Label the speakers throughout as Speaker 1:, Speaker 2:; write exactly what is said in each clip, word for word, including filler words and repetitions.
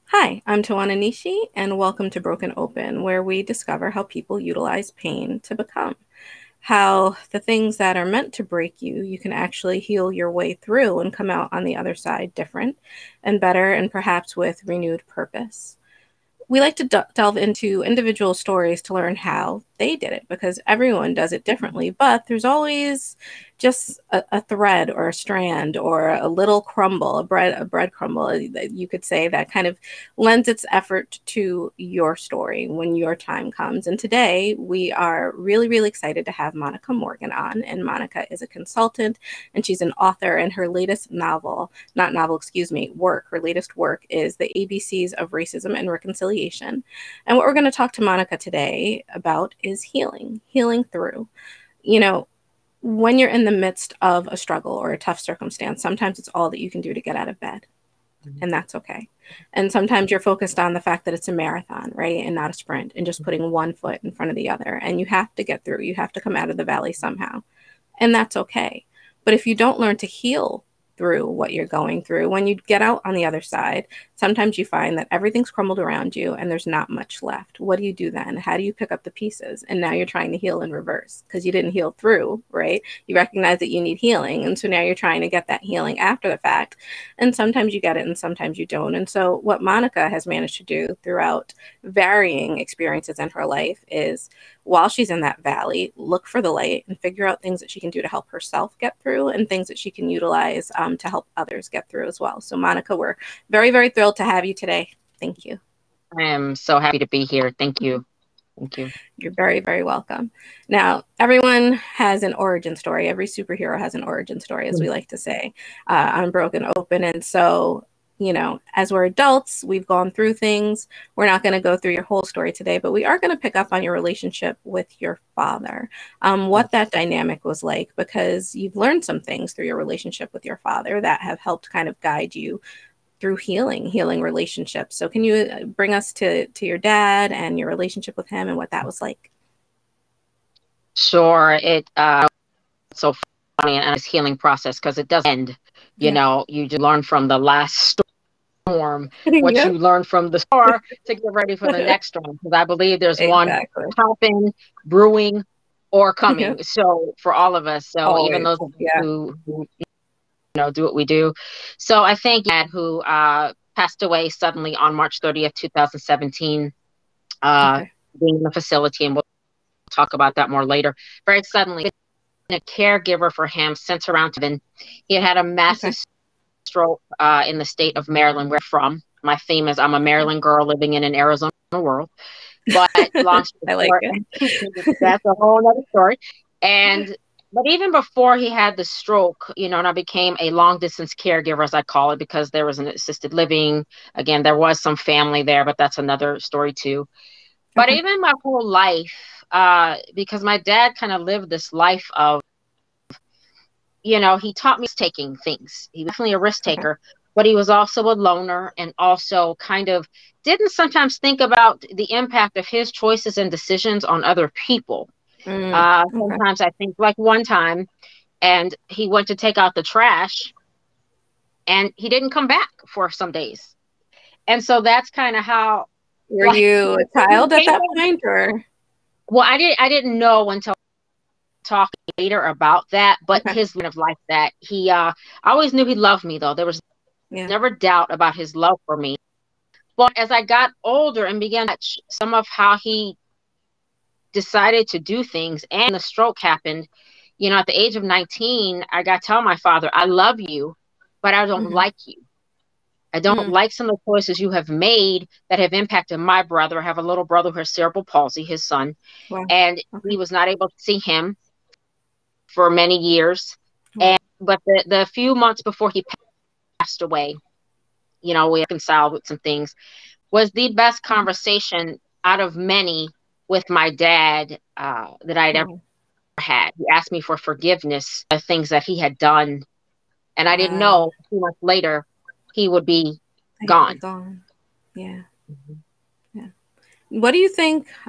Speaker 1: Hi, I'm Tawana Nishi, and welcome to Broken Open, where we discover how people utilize pain to become. How the things that are meant to break you, you can actually heal your way through and come out on the other side different and better, and perhaps with renewed purpose. We like to d- delve into individual stories to learn how they did it because everyone does it differently, but there's always just a, a thread or a strand or a little crumble, a bread, a bread crumble, uh, that you could say, that kind of lends its effort to your story when your time comes. And today we are really, really excited to have Monica Morgan on. And Monica is a consultant and she's an author, and her latest novel, not novel, excuse me, work, her latest work is The A B Cs of Racism and Reconciliation. And what we're going to talk to Monica today about is healing, healing through. You know, when you're in the midst of a struggle or a tough circumstance, sometimes it's all that you can do to get out of bed, and that's okay. And sometimes you're focused on the fact that it's a marathon, right? And not a sprint, and just putting one foot in front of the other. And you have to get through, you have to come out of the valley somehow, and that's okay. But if you don't learn to heal through what you're going through, when you get out on the other side, sometimes you find that everything's crumbled around you and there's not much left. What do you do then? How do you pick up the pieces? And now you're trying to heal in reverse because you didn't heal through, right? You recognize that you need healing. And so now you're trying to get that healing after the fact. And sometimes you get it and sometimes you don't. And so what Monica has managed to do throughout varying experiences in her life is, while she's in that valley, look for the light and figure out things that she can do to help herself get through and things that she can utilize um, to help others get through as well. So, Monica, we're very, very thrilled to have you today. Thank you.
Speaker 2: I am so happy to be here. Thank you. Thank you.
Speaker 1: You're very, very welcome. Now, everyone has an origin story. Every superhero has an origin story, as we like to say, uh, on Broken Open. And so, you know, as we're adults, we've gone through things. We're not going to go through your whole story today, but we are going to pick up on your relationship with your father, um, what that dynamic was like, because you've learned some things through your relationship with your father that have helped kind of guide you through healing, healing relationships. So can you bring us to to your dad and your relationship with him and what that was like?
Speaker 2: Sure. It uh it's so funny and it's healing process because it doesn't end. You
Speaker 1: Yeah.
Speaker 2: know, you just learn from the last storm what
Speaker 1: Yep.
Speaker 2: you learned from the storm to get ready for the next storm. Because I believe there's one
Speaker 1: Exactly.
Speaker 2: popping, brewing, or
Speaker 1: Yep.
Speaker 2: coming. So for all of us. So even
Speaker 1: Always.
Speaker 2: those of us
Speaker 1: Yeah.
Speaker 2: who, who you know do what we do. So I thank Dad who uh passed away suddenly on March thirtieth, two thousand seventeen, uh
Speaker 1: Okay.
Speaker 2: being in the facility, and we'll talk about that more later. Very suddenly, been a caregiver for him since around then. He had had a massive
Speaker 1: Okay.
Speaker 2: stroke uh, in the state of Maryland, where I'm from. My theme is I'm a
Speaker 1: Okay.
Speaker 2: Maryland girl living in an Arizona world. But long story
Speaker 1: I like
Speaker 2: short,
Speaker 1: it.
Speaker 2: that's a whole other story. And but even before he had the stroke, you know, and I became a long distance caregiver, as I call it, because there was an assisted living. Again, there was some family there, but that's another story too. But
Speaker 1: Okay.
Speaker 2: even my whole life, uh, because my dad kind of lived this life of, you know, he taught me taking things. He was definitely a risk
Speaker 1: Okay.
Speaker 2: taker, but he was also a loner and also kind of didn't sometimes think about the impact of his choices and decisions on other people.
Speaker 1: Mm,
Speaker 2: Uh,
Speaker 1: okay.
Speaker 2: sometimes I think, like one time, and he went to take out the trash and he didn't come back for some days. And so that's kind of how,
Speaker 1: Were
Speaker 2: like,
Speaker 1: you a child at that point, or?
Speaker 2: well, I didn't, I didn't know until talk later about that, but
Speaker 1: Okay.
Speaker 2: his kind of like that. He, uh, I always knew he loved me though. There was
Speaker 1: Yeah.
Speaker 2: never doubt about his love for me. But as I got older and began to watch some of how he decided to do things, and the stroke happened, you know, at the age of nineteen, I got to tell my father, I love you, but I don't
Speaker 1: Mm-hmm.
Speaker 2: like you. I don't
Speaker 1: Mm.
Speaker 2: like some of the choices you have made that have impacted my brother. I have a little brother who has cerebral palsy, his son,
Speaker 1: Wow.
Speaker 2: and
Speaker 1: Okay.
Speaker 2: he was not able to see him for many years.
Speaker 1: Wow.
Speaker 2: And but the, the few months before he passed away, you know, we reconciled with some things, was the best conversation out of many with my dad uh, that I'd ever
Speaker 1: Wow.
Speaker 2: had. He asked me for forgiveness of things that he had done, and I didn't
Speaker 1: Wow.
Speaker 2: know a few months later he would be
Speaker 1: He would be
Speaker 2: gone.
Speaker 1: gone. Yeah.
Speaker 2: Mhm.
Speaker 1: Yeah. What do you think?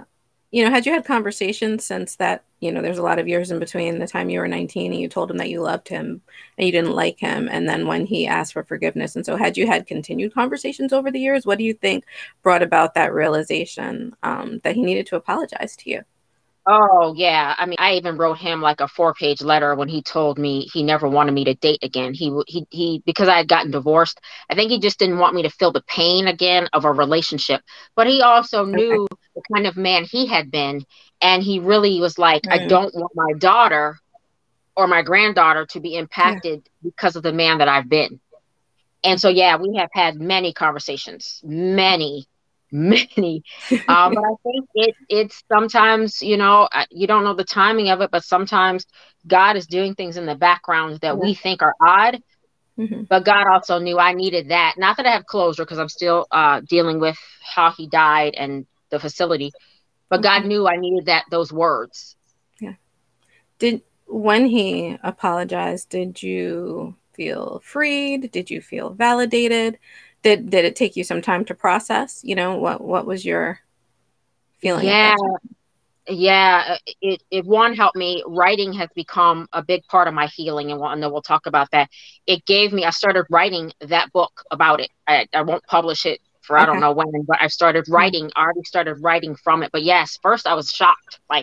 Speaker 1: you know, had you had conversations since that, you know, there's a lot of years in between the time you were nineteen and you told him that you loved him and you didn't like him, and then when he asked for forgiveness. And so had you had continued conversations over the years? What do you think brought about that realization um, that he needed to apologize to you?
Speaker 2: Oh, yeah. I mean, I even wrote him like a four-page letter when he told me he never wanted me to date again. He w- he he because I had gotten divorced. I think he just didn't want me to feel the pain again of a relationship. But he also
Speaker 1: Okay.
Speaker 2: knew the kind of man he had been, and he really was like, I
Speaker 1: Mm,
Speaker 2: don't want my daughter or my granddaughter to be
Speaker 1: yeah.
Speaker 2: impacted because of the man that I've been. And so, yeah, we have had many conversations, many, many. Um, but I think it it's sometimes, you know, uh, you don't know the timing of it, but sometimes God is doing things in the background that
Speaker 1: Yeah.
Speaker 2: we think are odd.
Speaker 1: Hmm.
Speaker 2: But God also knew I needed that. Not that I have closure because I'm still uh, dealing with how he died and the facility, but God
Speaker 1: Okay.
Speaker 2: knew I needed that those words.
Speaker 1: Yeah. Did when he apologized, did you feel freed? Did you feel validated? Did did it take you some time to process? You know, what what was your feeling at
Speaker 2: Yeah,
Speaker 1: that time?
Speaker 2: yeah. uh, It it one helped me. Writing has become a big part of my healing, and we'll, I know we'll talk about that. It gave me. I started writing that book about it. I, I won't publish it for I don't
Speaker 1: Okay.
Speaker 2: know when, but I started
Speaker 1: Yeah.
Speaker 2: writing. I already started writing from it. But yes, first I was shocked, like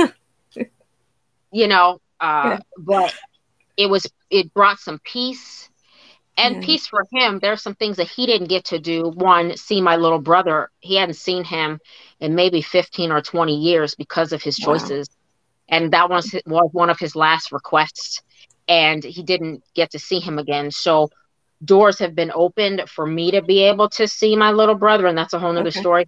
Speaker 2: you know, uh,
Speaker 1: Yeah.
Speaker 2: but it was it brought some peace and
Speaker 1: Yeah.
Speaker 2: peace for him. There's some things that he didn't get to do. One, see my little brother. He hadn't seen him in maybe fifteen or twenty years because of his
Speaker 1: Wow.
Speaker 2: choices. And that was, was one of his last requests. And he didn't get to see him again. So doors have been opened for me to be able to see my little brother. And that's a whole nother
Speaker 1: Okay.
Speaker 2: story.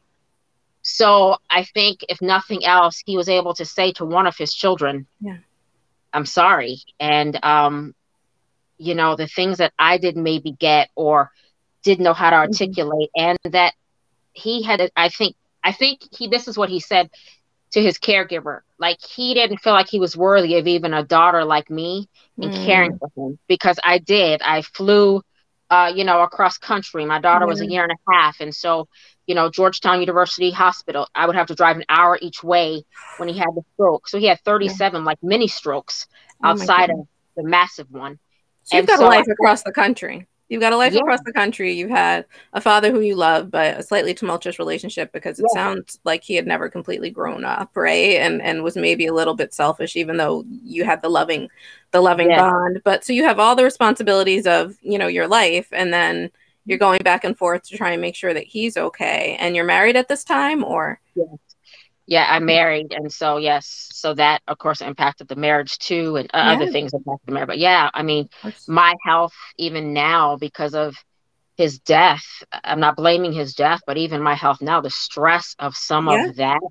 Speaker 2: So I think, if nothing else, he was able to say to one of his children,
Speaker 1: Yeah.
Speaker 2: I'm sorry. And, um, you know, the things that I didn't maybe get or didn't know how to
Speaker 1: Hmm.
Speaker 2: articulate, and that he had, I think, I think he, this is what he said to his caregiver. Like, he didn't feel like he was worthy of even a daughter like me and caring
Speaker 1: Mm,
Speaker 2: for him, because I did. I flew, uh, you know, across country. My daughter was a
Speaker 1: yeah.
Speaker 2: year and a half. And so, you know, Georgetown University Hospital, I would have to drive an hour each way when he had the stroke. So he had
Speaker 1: Yeah.
Speaker 2: thirty-seven like mini strokes
Speaker 1: Oh my
Speaker 2: outside of
Speaker 1: goodness.
Speaker 2: the massive one.
Speaker 1: So you've
Speaker 2: And
Speaker 1: got a
Speaker 2: so I
Speaker 1: life
Speaker 2: thought,
Speaker 1: across the country. You've got a life
Speaker 2: yeah,
Speaker 1: across the country. You've had a father who you love, but a slightly tumultuous relationship because it
Speaker 2: yeah,
Speaker 1: sounds like he had never completely grown up, right? And and was maybe a little bit selfish, even though you had the loving, the loving
Speaker 2: yeah.
Speaker 1: bond. But so you have all the responsibilities of, you know, your life, and then you're going back and forth to try and make sure that he's okay. And you're married at this time, or
Speaker 2: Yeah. Yeah, I married, and so yes, so that of course impacted the marriage too, and uh,
Speaker 1: yeah,
Speaker 2: other
Speaker 1: of
Speaker 2: things impacted the marriage. But yeah, I mean,
Speaker 1: course.
Speaker 2: my health even now because of his death, I'm not blaming his death, but even my health now, the stress of some
Speaker 1: Yeah.
Speaker 2: of that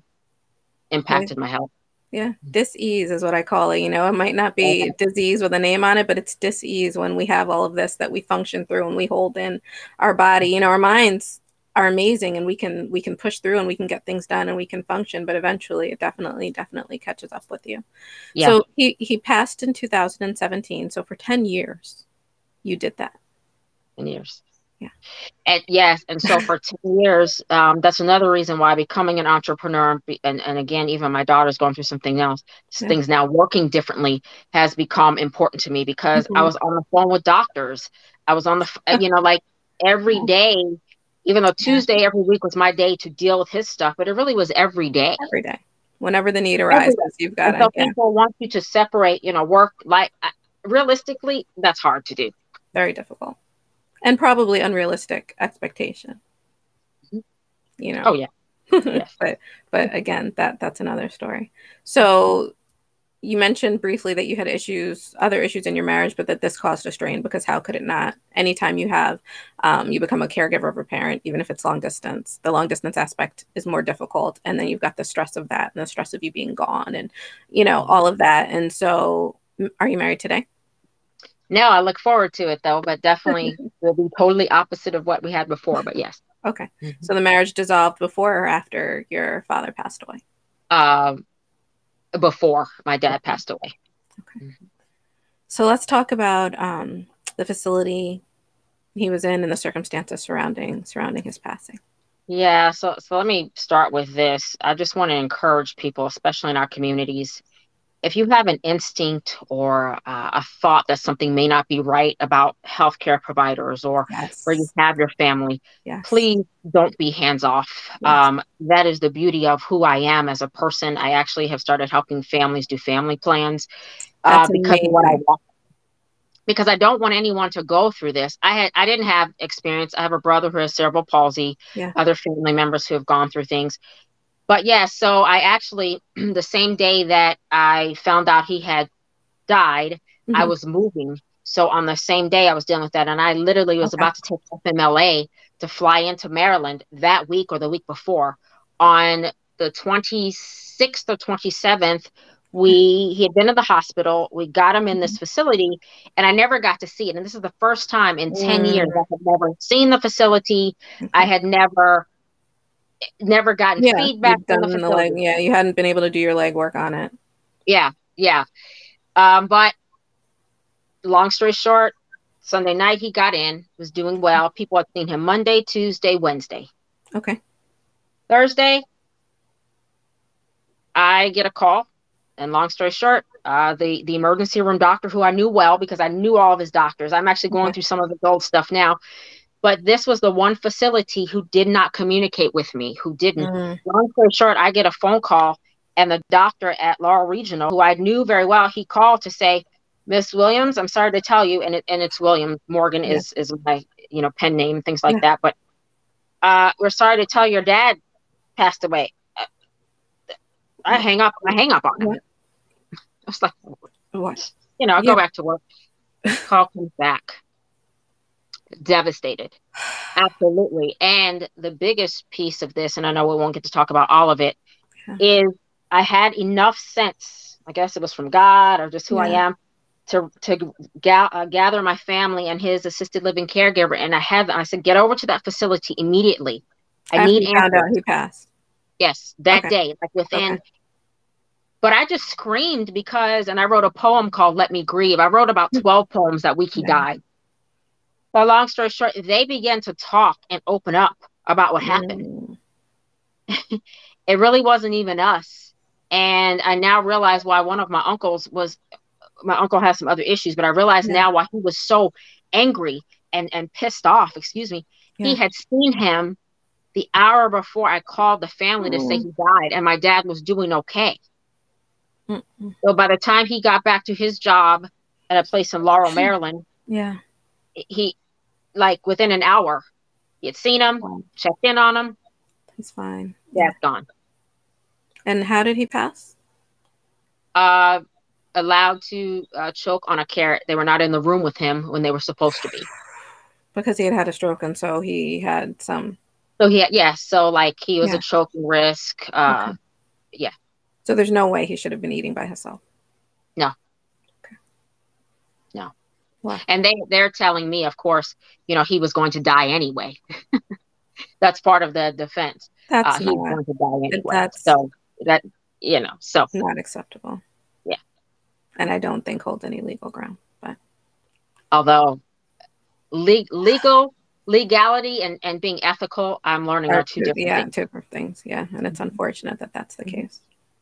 Speaker 1: Yeah.
Speaker 2: impacted my health.
Speaker 1: Yeah, dis-ease is what I call it. You know, it might not be
Speaker 2: Okay.
Speaker 1: disease with a name on it, but it's dis-ease when we have all of this that we function through and we hold in our body. You know, our minds are amazing and we can we can push through and we can get things done and we can function, but eventually it definitely, definitely catches up with you.
Speaker 2: Yeah,
Speaker 1: So he he passed in two thousand seventeen. So for ten years you did that.
Speaker 2: in years.
Speaker 1: Yeah.
Speaker 2: And yes, and so for ten years, um, that's another reason why becoming an entrepreneur, be- and, and again, even my daughter's going through something else,
Speaker 1: Yeah.
Speaker 2: things now working differently has become important to me, because I
Speaker 1: Mhm.
Speaker 2: was on the phone with doctors. I was on the, f- uh, you know, like every day, even though
Speaker 1: Yeah.
Speaker 2: Tuesday every week was my day to deal with his stuff, but it really was every day.
Speaker 1: Every day. Whenever the need
Speaker 2: Every day.
Speaker 1: arises, you've got
Speaker 2: And
Speaker 1: to,
Speaker 2: so
Speaker 1: yeah,
Speaker 2: people want you to separate, you know, work, like, I- realistically, that's hard to do.
Speaker 1: very difficult. And probably unrealistic expectation, you know.
Speaker 2: Oh, yeah. Yes.
Speaker 1: but but again, that that's another story. So you mentioned briefly that you had issues, other issues in your marriage, but that this caused a strain because how could it not? Anytime you have, um, you become a caregiver of a parent, even if it's long distance, the long distance aspect is more difficult, and then you've got the stress of that and the stress of you being gone, and you know
Speaker 2: Mhm.
Speaker 1: all of that. And so, m- are you married today?
Speaker 2: No, I look forward to it though, but definitely will be totally opposite of what we had before. But yes,
Speaker 1: Okay,
Speaker 2: Mhm.
Speaker 1: so the marriage dissolved before or after your father passed away?
Speaker 2: um, before my dad
Speaker 1: Before.
Speaker 2: passed away.
Speaker 1: Okay.
Speaker 2: Mhm.
Speaker 1: So let's talk about um, the facility he was in and the circumstances surrounding surrounding his passing.
Speaker 2: Yeah, so so let me start with this. I just want to encourage people, especially in our communities, if you have an instinct or uh, a thought that something may not be right about healthcare providers or where you
Speaker 1: Yes.
Speaker 2: have your family,
Speaker 1: Yes.
Speaker 2: please don't be hands off.
Speaker 1: Yes.
Speaker 2: Um, that is the beauty of who I am as a person. I actually have started helping families do family plans uh,
Speaker 1: That's
Speaker 2: because of what I
Speaker 1: amazing.
Speaker 2: want. Because I don't want anyone to go through this. I had I didn't have experience. I have a brother who has cerebral palsy,
Speaker 1: Yeah.
Speaker 2: other family members who have gone through things. But yeah, so I actually the same day that I found out he had died, I
Speaker 1: Hmm.
Speaker 2: was moving. So on the same day I was dealing with that, and I literally was
Speaker 1: Okay.
Speaker 2: about to take F M L A to fly into Maryland that week or the week before. On the twenty-sixth or twenty-seventh,
Speaker 1: Okay.
Speaker 2: we he had been in the hospital. We got him in this facility, and I never got to see it. And this is the first time in ten years
Speaker 1: Mm,
Speaker 2: I had never seen the facility. I
Speaker 1: okay.
Speaker 2: had never never gotten
Speaker 1: Yeah,
Speaker 2: feedback
Speaker 1: you've
Speaker 2: from the
Speaker 1: done the leg.
Speaker 2: facility.
Speaker 1: Yeah, you hadn't been able to do your leg work on it.
Speaker 2: Yeah, yeah. Um, but long story short, Sunday night he got in, was doing well. People had seen him Monday, Tuesday, Wednesday.
Speaker 1: Okay.
Speaker 2: Thursday, I get a call. And long story short, uh, the, the emergency room doctor, who I knew well because I knew all of his doctors, I'm actually going
Speaker 1: Okay.
Speaker 2: through some of his old stuff now. But this was the one facility who did not communicate with me, who didn't.
Speaker 1: Mm,
Speaker 2: Long story short, I get a phone call, and the doctor at Laurel Regional, who I knew very well, he called to say, Miss Williams, I'm sorry to tell you, and it, and it's William Morgan
Speaker 1: yeah.
Speaker 2: is is my you know pen name, things like
Speaker 1: Yeah.
Speaker 2: that. But uh, we're sorry to tell your dad passed away. Uh, I
Speaker 1: What?
Speaker 2: hang up. I hang up on him.
Speaker 1: What?
Speaker 2: I was like,
Speaker 1: What?
Speaker 2: you know, I
Speaker 1: Yeah.
Speaker 2: go back to work. Call comes back, devastated. Absolutely. And the biggest piece of this, and I know we won't get to talk about all of it,
Speaker 1: Yeah.
Speaker 2: is I had enough sense, I guess it was from God or just who I
Speaker 1: Yeah.
Speaker 2: am, to to ga- uh, gather my family and his assisted living caregiver. And I had, I said, get over to that facility immediately. I
Speaker 1: After
Speaker 2: need
Speaker 1: you found out
Speaker 2: answers.
Speaker 1: he passed.
Speaker 2: Yes, that
Speaker 1: Okay.
Speaker 2: day, like
Speaker 1: Okay.
Speaker 2: within. But I just screamed because, and I wrote a poem called Let Me Grieve. I wrote about twelve poems that week he
Speaker 1: Yeah.
Speaker 2: died. But long story short, they began to talk and open up about what happened.
Speaker 1: Mm,
Speaker 2: It really wasn't even us. And I now realize why one of my uncles was, my uncle has some other issues, but I realize
Speaker 1: yeah.
Speaker 2: now why he was so angry and, and pissed off, excuse me. He
Speaker 1: Yeah.
Speaker 2: had seen him the hour before I called the family to say
Speaker 1: Mm,
Speaker 2: he died, and my dad was doing okay.
Speaker 1: mm, mm.
Speaker 2: So by the time he got back to his job at a place in Laurel, Maryland,
Speaker 1: Yeah.
Speaker 2: he, like within an hour, he had seen him,
Speaker 1: Wow.
Speaker 2: checked in on him,
Speaker 1: He's fine. Yeah.
Speaker 2: dad's gone.
Speaker 1: And how did he pass?
Speaker 2: Uh, allowed to uh, choke on a carrot. They were not in the room with him when they were supposed to be.
Speaker 1: Because he had had a stroke, and so he had some.
Speaker 2: So he, had, yeah, so like he was a
Speaker 1: Yeah.
Speaker 2: choking risk. Uh,
Speaker 1: Okay.
Speaker 2: yeah,
Speaker 1: So there's no way he should have been eating by himself.
Speaker 2: no,
Speaker 1: Okay.
Speaker 2: no.
Speaker 1: Wow.
Speaker 2: And they they're telling me, of course, you know, he was going to die anyway. That's part of the defense. Uh,
Speaker 1: That's
Speaker 2: he was
Speaker 1: not.
Speaker 2: going to die anyway.
Speaker 1: That's
Speaker 2: So that, you know, so
Speaker 1: not acceptable.
Speaker 2: yeah.
Speaker 1: And I don't think holds any legal ground. But
Speaker 2: Although le- legal legality and and being ethical, I'm learning
Speaker 1: are
Speaker 2: are two
Speaker 1: two,
Speaker 2: different
Speaker 1: yeah,
Speaker 2: things.
Speaker 1: two different things. Yeah, and it's
Speaker 2: Mhm.
Speaker 1: unfortunate that that's the
Speaker 2: Mhm.
Speaker 1: case.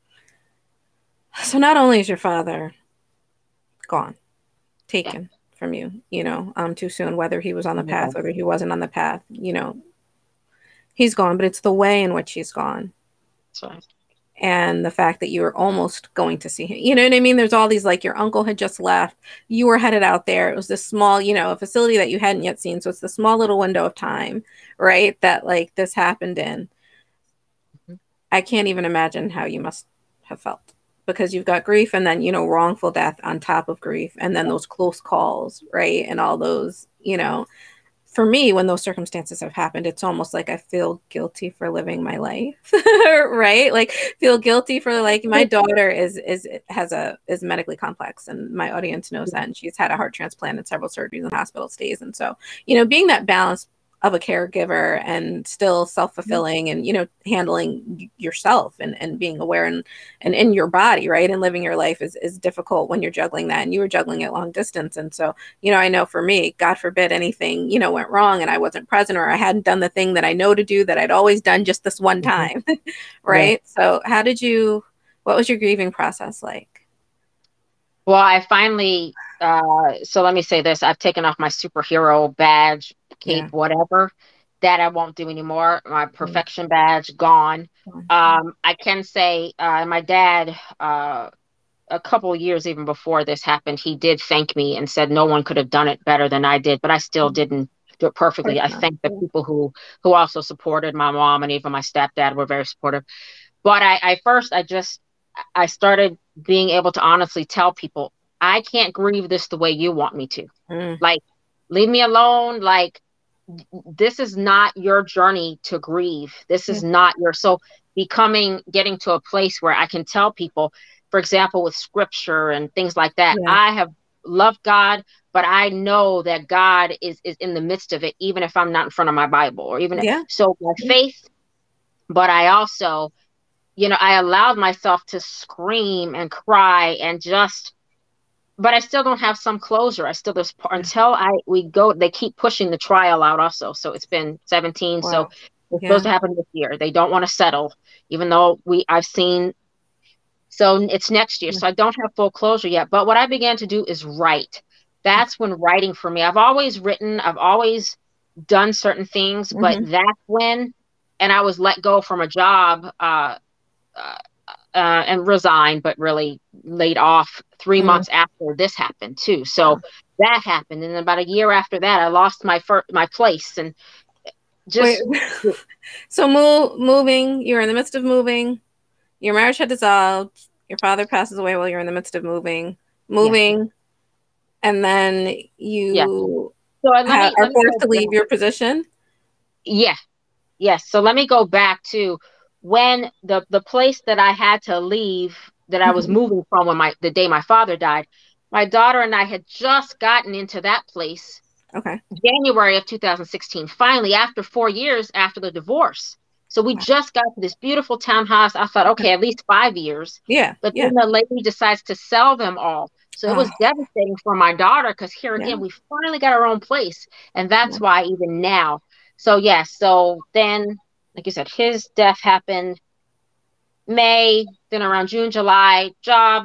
Speaker 1: So not only is your father gone,
Speaker 2: Yeah,
Speaker 1: taken from you, you know, um, too soon, whether he was on the
Speaker 2: yeah,
Speaker 1: path, whether he wasn't on the path, you know, he's gone, but it's the way in which he's gone.
Speaker 2: that's right.
Speaker 1: And the fact that you were almost going to see him. You know what I mean? There's all these, like, your uncle had just left. You were headed out there. It was this small, you know, a facility that you hadn't yet seen. So it's the small little window of time, right? That, like, this happened in.
Speaker 2: Mhm.
Speaker 1: I can't even imagine how you must have felt, because you've got grief and then, you know, wrongful death on top of grief, and then those close calls, right? And all those, you know, for me, when those circumstances have happened, it's almost like I feel guilty for living my life, right? Like, feel guilty for, like, my daughter is is has a is medically complex, and my audience knows that, and she's had a heart transplant and several surgeries and hospital stays, and so, you know, being that balance of a caregiver and still self-fulfilling and, you know, handling yourself and, and being aware and, and in your body, right? And living your life is, is difficult when you're juggling that, and you were juggling it long distance. And so, you know, I know for me, God forbid anything, you know, went wrong and I wasn't present, or I hadn't done the thing that I know to do that I'd always done just this one time. Mm-hmm. Right. Yeah. So how did you, what was your grieving process like?
Speaker 2: Well, I finally, uh, so let me say this. I've taken off my superhero badge, cape, yeah. whatever, that I won't do anymore. My perfection badge, gone. Um, I can say uh, my dad, uh, a couple of years even before this happened, he did thank me and said no one could have done it better than I did, but I still didn't do it perfectly. I thank the people who, who also supported my mom, and even my stepdad were very supportive. But I, I first, I just, I started being able to honestly tell people, I can't grieve this the way you want me to. Mm. Like, leave me alone. Like, this is not your journey to grieve. This is yeah. not your, so becoming, getting to a place where I can tell people, for example, with scripture and things like that, yeah. I have loved God, but I know that God is, is in the midst of it, even if I'm not in front of my Bible, or even, yeah. so my faith, but I also, you know, I allowed myself to scream and cry and just, but I still don't have some closure. I still, there's until I, we go, they keep pushing the trial out also. So it's been seventeen. Wow. So it's yeah. supposed to happen this year. They don't want to settle, even though we, I've seen, so it's next year. Yeah. So I don't have full closure yet, but what I began to do is write. That's when writing for me, I've always written, I've always done certain things, mm-hmm. but that's when, and I was let go from a job, uh, uh, uh, and resigned, but really laid off three mm-hmm. months after this happened too. So yeah. that happened. And about a year after that, I lost my first, my place, and just.
Speaker 1: Wait. So move, moving, you're in the midst of moving, your marriage had dissolved, your father passes away while you're in the midst of moving, moving, yeah. and then you yeah.
Speaker 2: so let me,
Speaker 1: ha- are
Speaker 2: let
Speaker 1: forced to leave your position.
Speaker 2: Yeah. Yes. So let me go back to when the, the place that I had to leave, that I was mm-hmm. moving from when my, the day my father died, my daughter and I had just gotten into that place.
Speaker 1: Okay.
Speaker 2: January of two thousand sixteen, finally, after four years after the divorce. So we wow. just got to this beautiful townhouse. I thought, okay, at least five years.
Speaker 1: Yeah.
Speaker 2: But
Speaker 1: yeah.
Speaker 2: then the lady decides to sell them all. So it was oh. devastating for my daughter, because here again, yeah. we finally got our own place. And that's yeah. why even now. So yes, yeah, so then, like you said, his death happened May, then around June, July, job,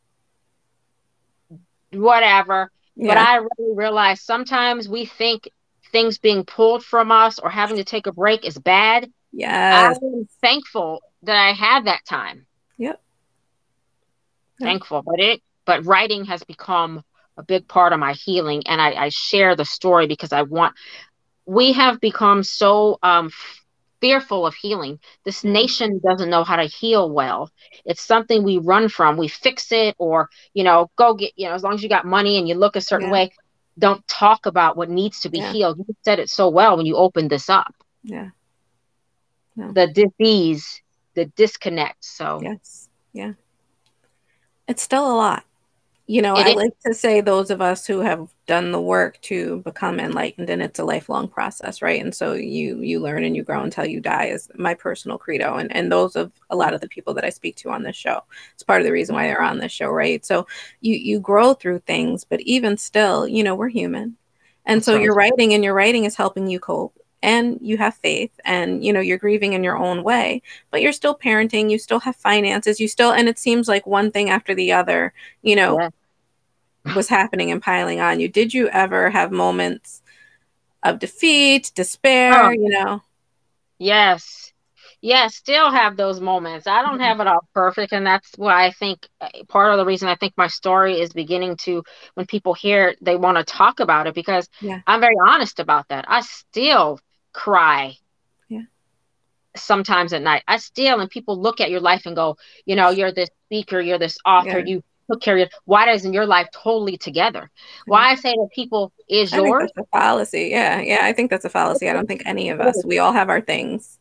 Speaker 2: whatever. Yeah. But I really realized sometimes we think things being pulled from us or having to take a break is bad.
Speaker 1: Yes.
Speaker 2: I'm thankful that I had that time.
Speaker 1: Yep.
Speaker 2: Thankful, but it, but writing has become a big part of my healing. And I, I share the story because I want, we have become so um, fearful of healing. This mm-hmm. nation doesn't know how to heal well. It's something we run from. We fix it, or, you know, go get, you know, as long as you got money and you look a certain yeah. way, don't talk about what needs to be yeah. healed. You said it so well when you opened this up.
Speaker 1: Yeah. No.
Speaker 2: The disease, the disconnect. So
Speaker 1: yes. Yeah. It's still a lot. You know,
Speaker 2: it
Speaker 1: I
Speaker 2: is.
Speaker 1: like to say those of us who have done the work to become enlightened, and it's a lifelong process, right? And so you you learn and you grow until you die is my personal credo. And and those of a lot of the people that I speak to on this show. It's part of the reason why they're on this show, right? So you you grow through things, but even still, you know, we're human. And That's so right. you're writing, and your writing is helping you cope. And you have faith, and, you know, you're grieving in your own way, but you're still parenting. You still have finances. You still, and it seems like one thing after the other, you know, yeah. was happening and piling on you. Did you ever have moments of defeat, despair, oh. you know?
Speaker 2: Yes. Yes. Still have those moments. I don't mm-hmm. have it all perfect. And that's why I think part of the reason I think my story is beginning to, when people hear it, they want to talk about it, because
Speaker 1: yeah.
Speaker 2: I'm very honest about that. I still cry
Speaker 1: yeah.
Speaker 2: sometimes at night. I still, and people look at your life and go, you know, you're this speaker, you're this author, yeah. you took care of it. Why doesn't your life totally together? Yeah. Why I say to people, is
Speaker 1: I
Speaker 2: yours?
Speaker 1: think that's a fallacy. Yeah. Yeah. I think that's a fallacy. I don't think any of us, we all have our things,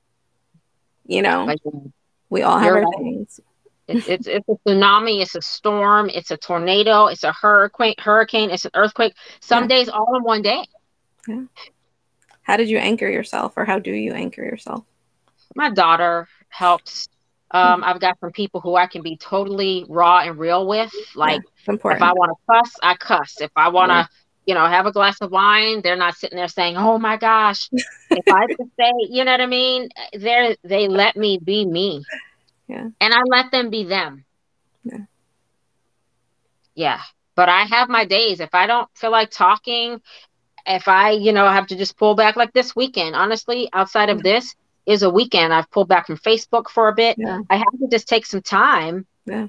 Speaker 1: you know, like, we all have our right. things.
Speaker 2: It's, it's it's a tsunami, it's a storm, it's a tornado, it's a hurricane, hurricane, it's an earthquake. Some yeah. days all in one day.
Speaker 1: Yeah. How did you anchor yourself, or how do you anchor yourself?
Speaker 2: My daughter helps. Um,
Speaker 1: Mhm.
Speaker 2: I've got some people who I can be totally raw and real with.
Speaker 1: Yeah,
Speaker 2: Like,
Speaker 1: it's
Speaker 2: if I
Speaker 1: important.
Speaker 2: want to cuss, I cuss. If I want
Speaker 1: Yeah,
Speaker 2: to, you know, have a glass of wine, they're not sitting there saying, "Oh my gosh." If I just say, you know what I mean? They're they let me be me,
Speaker 1: yeah,
Speaker 2: and I let them be them.
Speaker 1: yeah.
Speaker 2: Yeah. But I have my days. If I don't feel like talking, if I, you know, have to just pull back, like this weekend, honestly, outside of this is a weekend. I've pulled back from Facebook for a bit.
Speaker 1: Yeah,
Speaker 2: I have to just take some time
Speaker 1: yeah.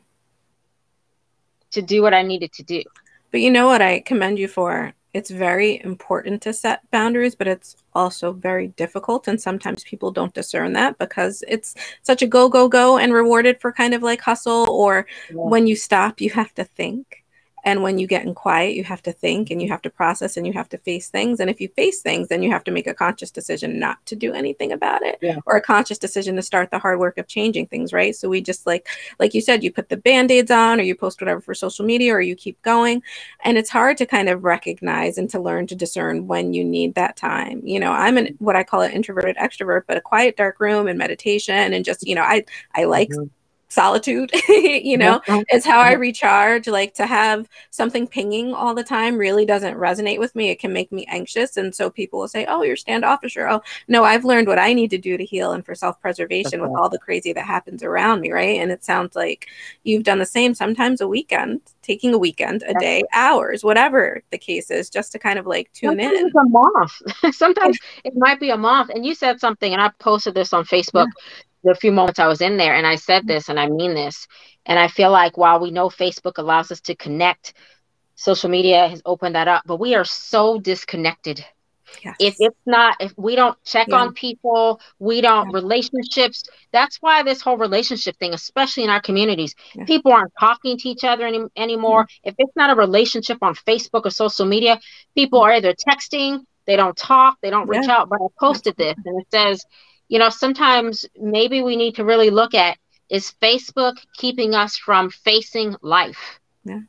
Speaker 2: to do what I needed to do.
Speaker 1: But you know what I commend you for? It's very important to set boundaries, but it's also very difficult. And sometimes people don't discern that because it's such a go, go, go and rewarded for kind of like hustle. Or
Speaker 2: Yeah.
Speaker 1: when you stop, you have to think. And when you get in quiet, you have to think and you have to process and you have to face things. And if you face things, then you have to make a conscious decision not to do anything about it,
Speaker 2: Yeah.
Speaker 1: or a conscious decision to start the hard work of changing things, right? So we just like, like you said, you put the band-aids on, or you post whatever for social media, or you keep going. And it's hard to kind of recognize and to learn to discern when you need that time. You know, I'm an what I call an introverted extrovert, but a quiet dark room and meditation and just, you know, I I like
Speaker 2: Mhm.
Speaker 1: solitude, you know,
Speaker 2: Mhm.
Speaker 1: is how I
Speaker 2: Mhm.
Speaker 1: recharge. Like, to have something pinging all the time really doesn't resonate with me. It can make me anxious. And so people will say, oh, you're standoffish, or, oh, no, I've learned what I need to do to heal and for self-preservation with
Speaker 2: Okay.
Speaker 1: all the crazy that happens around me, right? And it sounds like you've done the same. Sometimes a weekend, taking a weekend, a day, hours, whatever the case is, just to kind of like tune
Speaker 2: Sometimes it's
Speaker 1: in.
Speaker 2: a month.
Speaker 1: Yeah,
Speaker 2: Sometimes it might be a month. And you said something, and I posted this on
Speaker 1: yeah,
Speaker 2: Facebook the few moments I was in there, and I said this, and I mean this. And I feel like while we know Facebook allows us to connect, social media has opened that up, but we are so disconnected. If
Speaker 1: yes,
Speaker 2: it's not, if we don't check
Speaker 1: yeah,
Speaker 2: on people, we don't
Speaker 1: yeah,
Speaker 2: relationships. That's why this whole relationship thing, especially in our communities,
Speaker 1: yeah,
Speaker 2: people aren't talking to each other any,
Speaker 1: yeah,
Speaker 2: anymore. If it's not a relationship on Facebook or social media, people are either texting, they don't talk, they don't reach
Speaker 1: yeah,
Speaker 2: out. But I posted this,
Speaker 1: absolutely.
Speaker 2: and it says, you know, sometimes maybe we need to really look at, is Facebook keeping us from facing life?
Speaker 1: Yeah,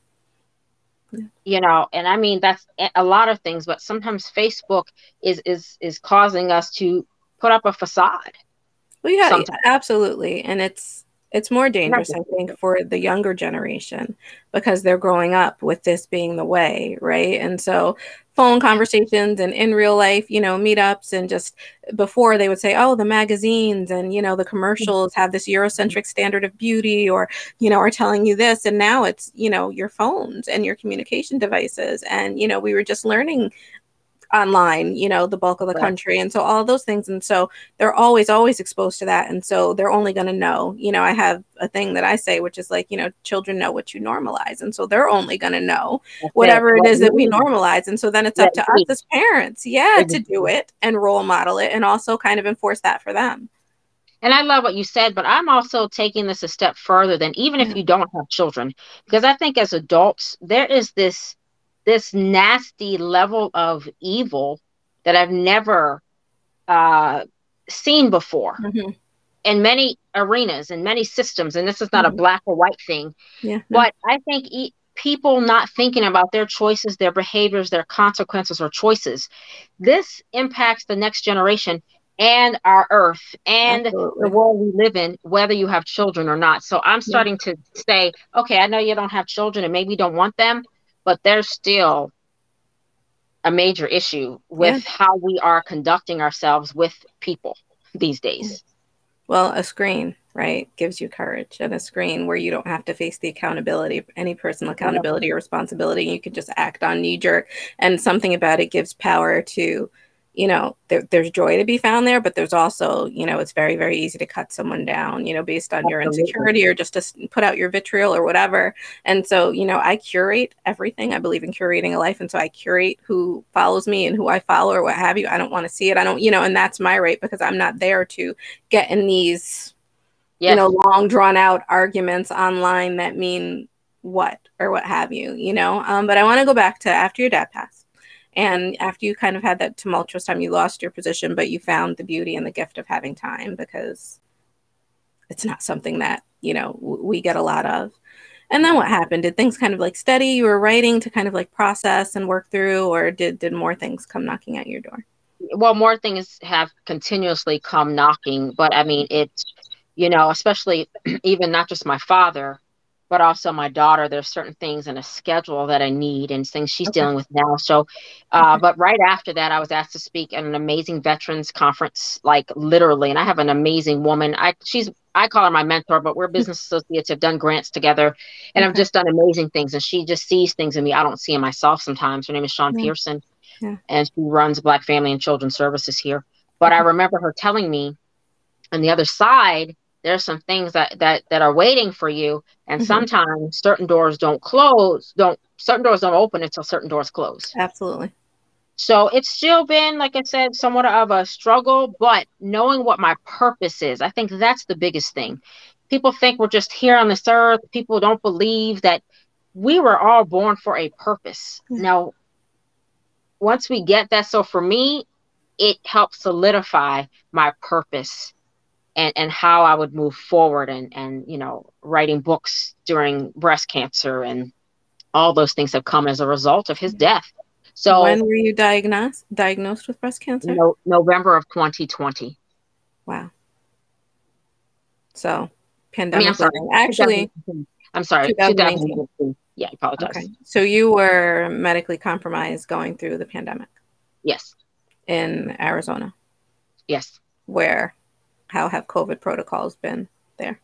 Speaker 1: yeah.
Speaker 2: You know, and I mean that's a a lot of things, but sometimes Facebook is is is causing us to put up a facade
Speaker 1: Well, yeah, yeah,
Speaker 2: sometimes.
Speaker 1: absolutely. And it's it's more
Speaker 2: Not
Speaker 1: dangerous,
Speaker 2: just
Speaker 1: I think,
Speaker 2: Facebook.
Speaker 1: for the younger generation because they're growing up with this being the way, right? And so phone conversations and in real life, you know, meetups, and just before they would say, oh, the magazines and, you know, the commercials have this Eurocentric standard of beauty, or, you know, are telling you this. And now it's, you know, your phones and your communication devices. And, you know, we were just learning online, you know, the bulk of the
Speaker 2: Right.
Speaker 1: country. And so all of those things. And so they're always, always exposed to that. And so they're only going to know, you know, I have a thing that I say, which is like, you know, children know what you normalize. And so they're only going to know
Speaker 2: That's it.
Speaker 1: whatever it
Speaker 2: What
Speaker 1: is that we
Speaker 2: we
Speaker 1: normalize. And so then it's
Speaker 2: let
Speaker 1: up to us
Speaker 2: be.
Speaker 1: as parents, yeah, to do
Speaker 2: Exactly.
Speaker 1: it and role model it and also kind of enforce that for them.
Speaker 2: And I love what you said, but I'm also taking this a step further than even if
Speaker 1: Yeah.
Speaker 2: you don't have children, because I think as adults there is this this nasty level of evil that I've never uh, seen before
Speaker 1: Hmm.
Speaker 2: in many arenas, in many systems. And this is not a
Speaker 1: Hmm.
Speaker 2: black or white thing,
Speaker 1: Yeah. No.
Speaker 2: but I think e- people not thinking about their choices, their behaviors, their consequences or choices, this impacts the next generation and our earth and the
Speaker 1: Absolutely.
Speaker 2: world we live in, whether you have children or not. So I'm
Speaker 1: Yeah.
Speaker 2: starting to say, okay, I know you don't have children and maybe you don't want them, but there's still a major issue with
Speaker 1: Yeah.
Speaker 2: how we are conducting ourselves with people these days.
Speaker 1: Well, a screen, right, gives you courage, and a screen where you don't have to face the accountability, any personal
Speaker 2: Yeah.
Speaker 1: accountability or responsibility. You can just act on knee jerk. And something about it gives power to, you know, there, there's joy to be found there, but there's also, you know, it's very, very easy to cut someone down, you know, based on your
Speaker 2: Absolutely.
Speaker 1: insecurity or just to s- put out your vitriol or whatever. And so, you know, I curate everything. I believe in curating a life. And so I curate who follows me and who I follow or what have you. I don't want to see it. I don't, you know, and that's my right because I'm not there to get in these, you know,
Speaker 2: Yes.
Speaker 1: long drawn out arguments online that mean what or what have you, you know. Um, but I want to go back to after your dad passed and after you kind of had that tumultuous time, you lost your position, but you found the beauty and the gift of having time because it's not something that, you know, w- we get a lot of. And then what happened? Did things kind of like steady? You were writing to kind of like process and work through, or did did more things come knocking at your door?
Speaker 2: well, more things have continuously come knocking, but I mean, it's, you know, especially even not just my father, but also my daughter. There's certain things in a schedule that I need and things she's
Speaker 1: Okay.
Speaker 2: dealing with now. So, uh,
Speaker 1: Okay.
Speaker 2: but right after that, I was asked to speak at an amazing veterans conference, like literally, and I have an amazing woman. I, she's, I call her my mentor, but we're business associates, have done grants together, and I've
Speaker 1: Okay.
Speaker 2: just done amazing things. And she just sees things in me I don't see in myself sometimes. Her name is Sean
Speaker 1: Yeah.
Speaker 2: Pearson,
Speaker 1: Yeah.
Speaker 2: and she runs Black Family and Children's Services here. But I
Speaker 1: Okay.
Speaker 2: remember her telling me, on the other side, there's some things that that that are waiting for you, and
Speaker 1: Hmm.
Speaker 2: sometimes certain doors don't close, don't certain doors don't open until certain doors close.
Speaker 1: Absolutely.
Speaker 2: So it's still been, like I said, somewhat of a struggle, but knowing what my purpose is, I think that's the biggest thing. People think we're just here on this earth. People don't believe that we were all born for a purpose.
Speaker 1: Yeah.
Speaker 2: Now, once we get that, so for me, it helps solidify my purpose and, and how I would move forward, and, and, you know, writing books during breast cancer and all those things have come as a result of his
Speaker 1: Yeah.
Speaker 2: death. So
Speaker 1: When were you diagnosed diagnosed with breast cancer?
Speaker 2: no, November of twenty twenty.
Speaker 1: Wow. So
Speaker 2: I mean, I'm
Speaker 1: pandemic
Speaker 2: sorry,
Speaker 1: living. Actually,
Speaker 2: two thousand nineteen. I'm sorry,
Speaker 1: twenty nineteen.
Speaker 2: two thousand nineteen. Yeah, I
Speaker 1: Okay.
Speaker 2: apologize.
Speaker 1: So you were medically compromised going through the pandemic
Speaker 2: Yes,
Speaker 1: in Arizona,
Speaker 2: yes.
Speaker 1: where how have COVID protocols been there?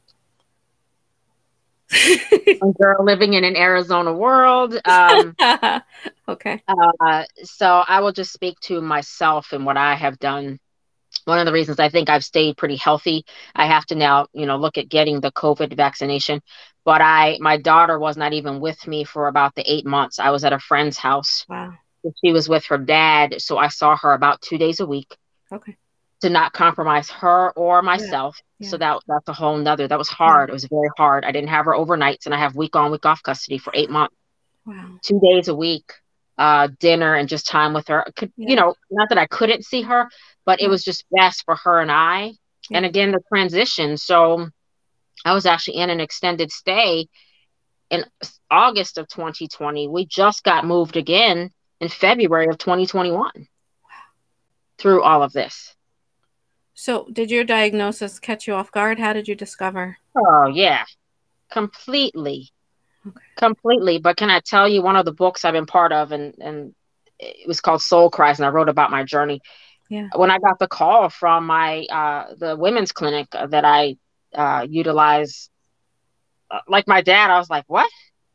Speaker 2: A girl living in an Arizona world. Um,
Speaker 1: Okay.
Speaker 2: uh, so I will just speak to myself and what I have done. One of the reasons I think I've stayed pretty healthy, I have to now, you know, look at getting the COVID vaccination. But I, my daughter was not even with me for about the eight months. I was at a friend's house.
Speaker 1: Wow.
Speaker 2: She was with her dad, so I saw her about two days a week
Speaker 1: Okay.
Speaker 2: to not compromise her or
Speaker 1: Yeah.
Speaker 2: myself.
Speaker 1: Yeah.
Speaker 2: So that that's a whole nother. That was
Speaker 1: Yeah.
Speaker 2: hard. It was very hard. I didn't have her overnights, and I have week on, week off custody for eight months,
Speaker 1: Wow.
Speaker 2: two days a week, uh, dinner and just time with her. Could, you
Speaker 1: Yeah.
Speaker 2: know, not that I couldn't see her, but it
Speaker 1: Yeah.
Speaker 2: was just best for her and I. And
Speaker 1: Yeah.
Speaker 2: again, the transition. So I was actually in an extended stay in August of twenty twenty. We just got moved again in February of twenty twenty-one through all of this.
Speaker 1: So did your diagnosis catch you off guard? How did you discover?
Speaker 2: Oh, yeah, completely.
Speaker 1: Okay.
Speaker 2: Completely. But can I tell you one of the books I've been part of, and, and it was called Soul Cries, and I wrote about my journey.
Speaker 1: Yeah.
Speaker 2: When I got the call from my uh, the women's clinic that I uh, utilize, uh, like my dad, I was like, what?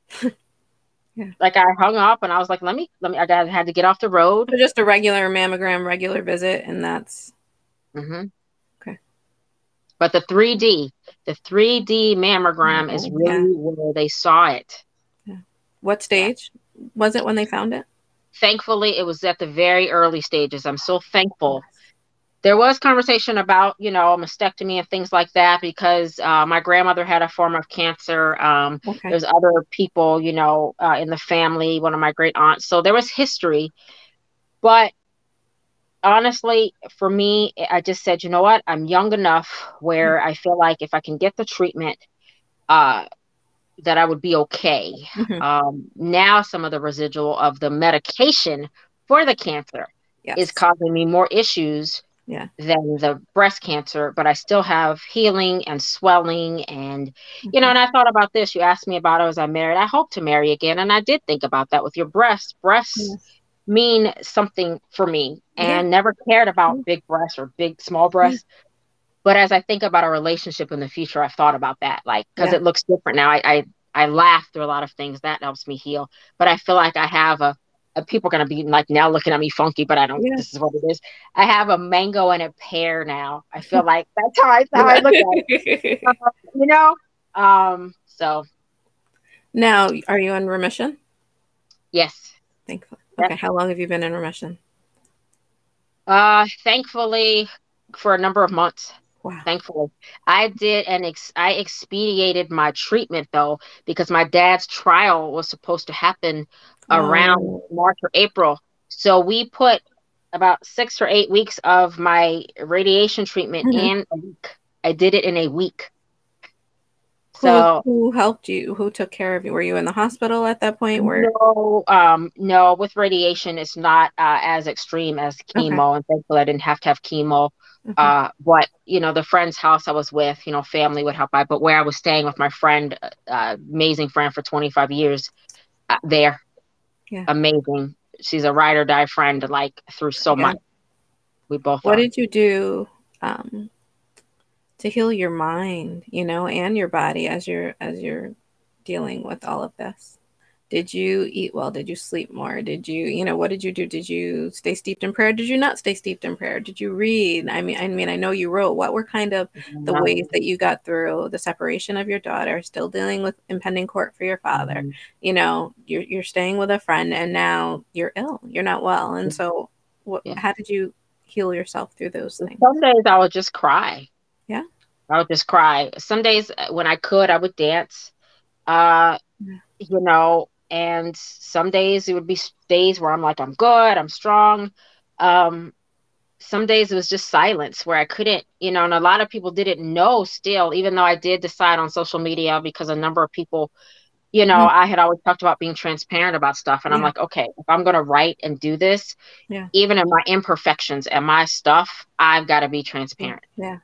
Speaker 1: Yeah.
Speaker 2: Like I hung up and I was like, let me, let me, I got, had to get off the road.
Speaker 1: So just a regular mammogram, regular visit, and that's
Speaker 2: Mm-hmm.
Speaker 1: okay.
Speaker 2: But the three D, the three D mammogram is
Speaker 1: Oh, yeah.
Speaker 2: really where they saw it.
Speaker 1: Yeah. What stage was it when they found it?
Speaker 2: Thankfully, it was at the very early stages. I'm so thankful. There was conversation about, you know, mastectomy and things like that because uh, my grandmother had a form of cancer. Um,
Speaker 1: Okay.
Speaker 2: there's other people, you know, uh, in the family, one of my great aunts. So there was history. But honestly, for me, I just said, you know what? I'm young enough where I feel like if I can get the treatment, uh, that I would be okay.
Speaker 1: Mm-hmm.
Speaker 2: Um, now, some of the residual of the medication for the cancer
Speaker 1: Yes.
Speaker 2: is causing me more issues
Speaker 1: Yeah.
Speaker 2: than the breast cancer, but I still have healing and swelling. And,
Speaker 1: Okay.
Speaker 2: you know, and I thought about this. You asked me about, was I married? I hope to marry again. And I did think about that with your breasts. Breasts
Speaker 1: Yes.
Speaker 2: mean something for me, and
Speaker 1: Yeah.
Speaker 2: never cared about
Speaker 1: Yeah.
Speaker 2: big breasts or big, small breasts. Yeah. But as I think about a relationship in the future, I've thought about that, like, because
Speaker 1: Yeah.
Speaker 2: it looks different now. I, I, I laugh through a lot of things. That helps me heal. But I feel like I have a, people are going to be like now looking at me funky, but I don't,
Speaker 1: Yeah.
Speaker 2: this is what it is. I have a mango and a pear now. I feel like that's how I, how I look at it. Uh, you know? Um, so.
Speaker 1: Now, are you in remission?
Speaker 2: Yes.
Speaker 1: Thankfully.
Speaker 2: Yes.
Speaker 1: Okay. How long have you been in remission?
Speaker 2: Uh, thankfully, for a number of months.
Speaker 1: Wow.
Speaker 2: Thankfully, I did an ex- I expedited my treatment though, because my dad's trial was supposed to happen around
Speaker 1: Oh.
Speaker 2: March or April. So we put about six or eight weeks of my radiation treatment
Speaker 1: Mm-hmm.
Speaker 2: in a week. I did it in a week.
Speaker 1: Who
Speaker 2: So
Speaker 1: who helped you? Who took care of you? Were you in the hospital at that point? Where
Speaker 2: no, um, no, with radiation, it's not uh, as extreme as
Speaker 1: okay,
Speaker 2: chemo, and thankfully I didn't have to have chemo.
Speaker 1: okay,
Speaker 2: Uh, but you know, the friend's house I was with, you know, family would help out. But where I was staying with my friend, uh, uh, amazing friend for twenty-five years, uh, there,
Speaker 1: yeah,
Speaker 2: amazing. She's a ride or die friend, like through so
Speaker 1: yeah.
Speaker 2: much. We both
Speaker 1: What
Speaker 2: are.
Speaker 1: did you do um, to heal your mind, you know, and your body as you're as you're dealing with all of this? Did you eat well? Did you sleep more? Did you, you know, what did you do? Did you stay steeped in prayer? Did you not stay steeped in prayer? Did you read? I mean, I mean, I know you wrote. What were kind of the ways that you got through the separation of your daughter, still dealing with impending court for your father?
Speaker 2: Mhm.
Speaker 1: You know, you're you're staying with a friend, and now you're ill. You're not well, and so what?
Speaker 2: Yeah.
Speaker 1: How did you heal yourself through those things?
Speaker 2: Some days I would just cry.
Speaker 1: Yeah.
Speaker 2: I would just cry. Some days uh, when I could, I would dance. Uh,
Speaker 1: Yeah.
Speaker 2: you know, and some days it would be s- days where I'm like, I'm good, I'm strong. Um, some days it was just silence where I couldn't, you know, and a lot of people didn't know still, even though I did decide on social media because a number of people, you know,
Speaker 1: Mhm.
Speaker 2: I had always talked about being transparent about stuff. And I'm
Speaker 1: Yeah.
Speaker 2: like, okay, if I'm going to write and do this,
Speaker 1: Yeah.
Speaker 2: even in my imperfections and my stuff, I've got to be
Speaker 1: Yeah.
Speaker 2: transparent.
Speaker 1: Yeah.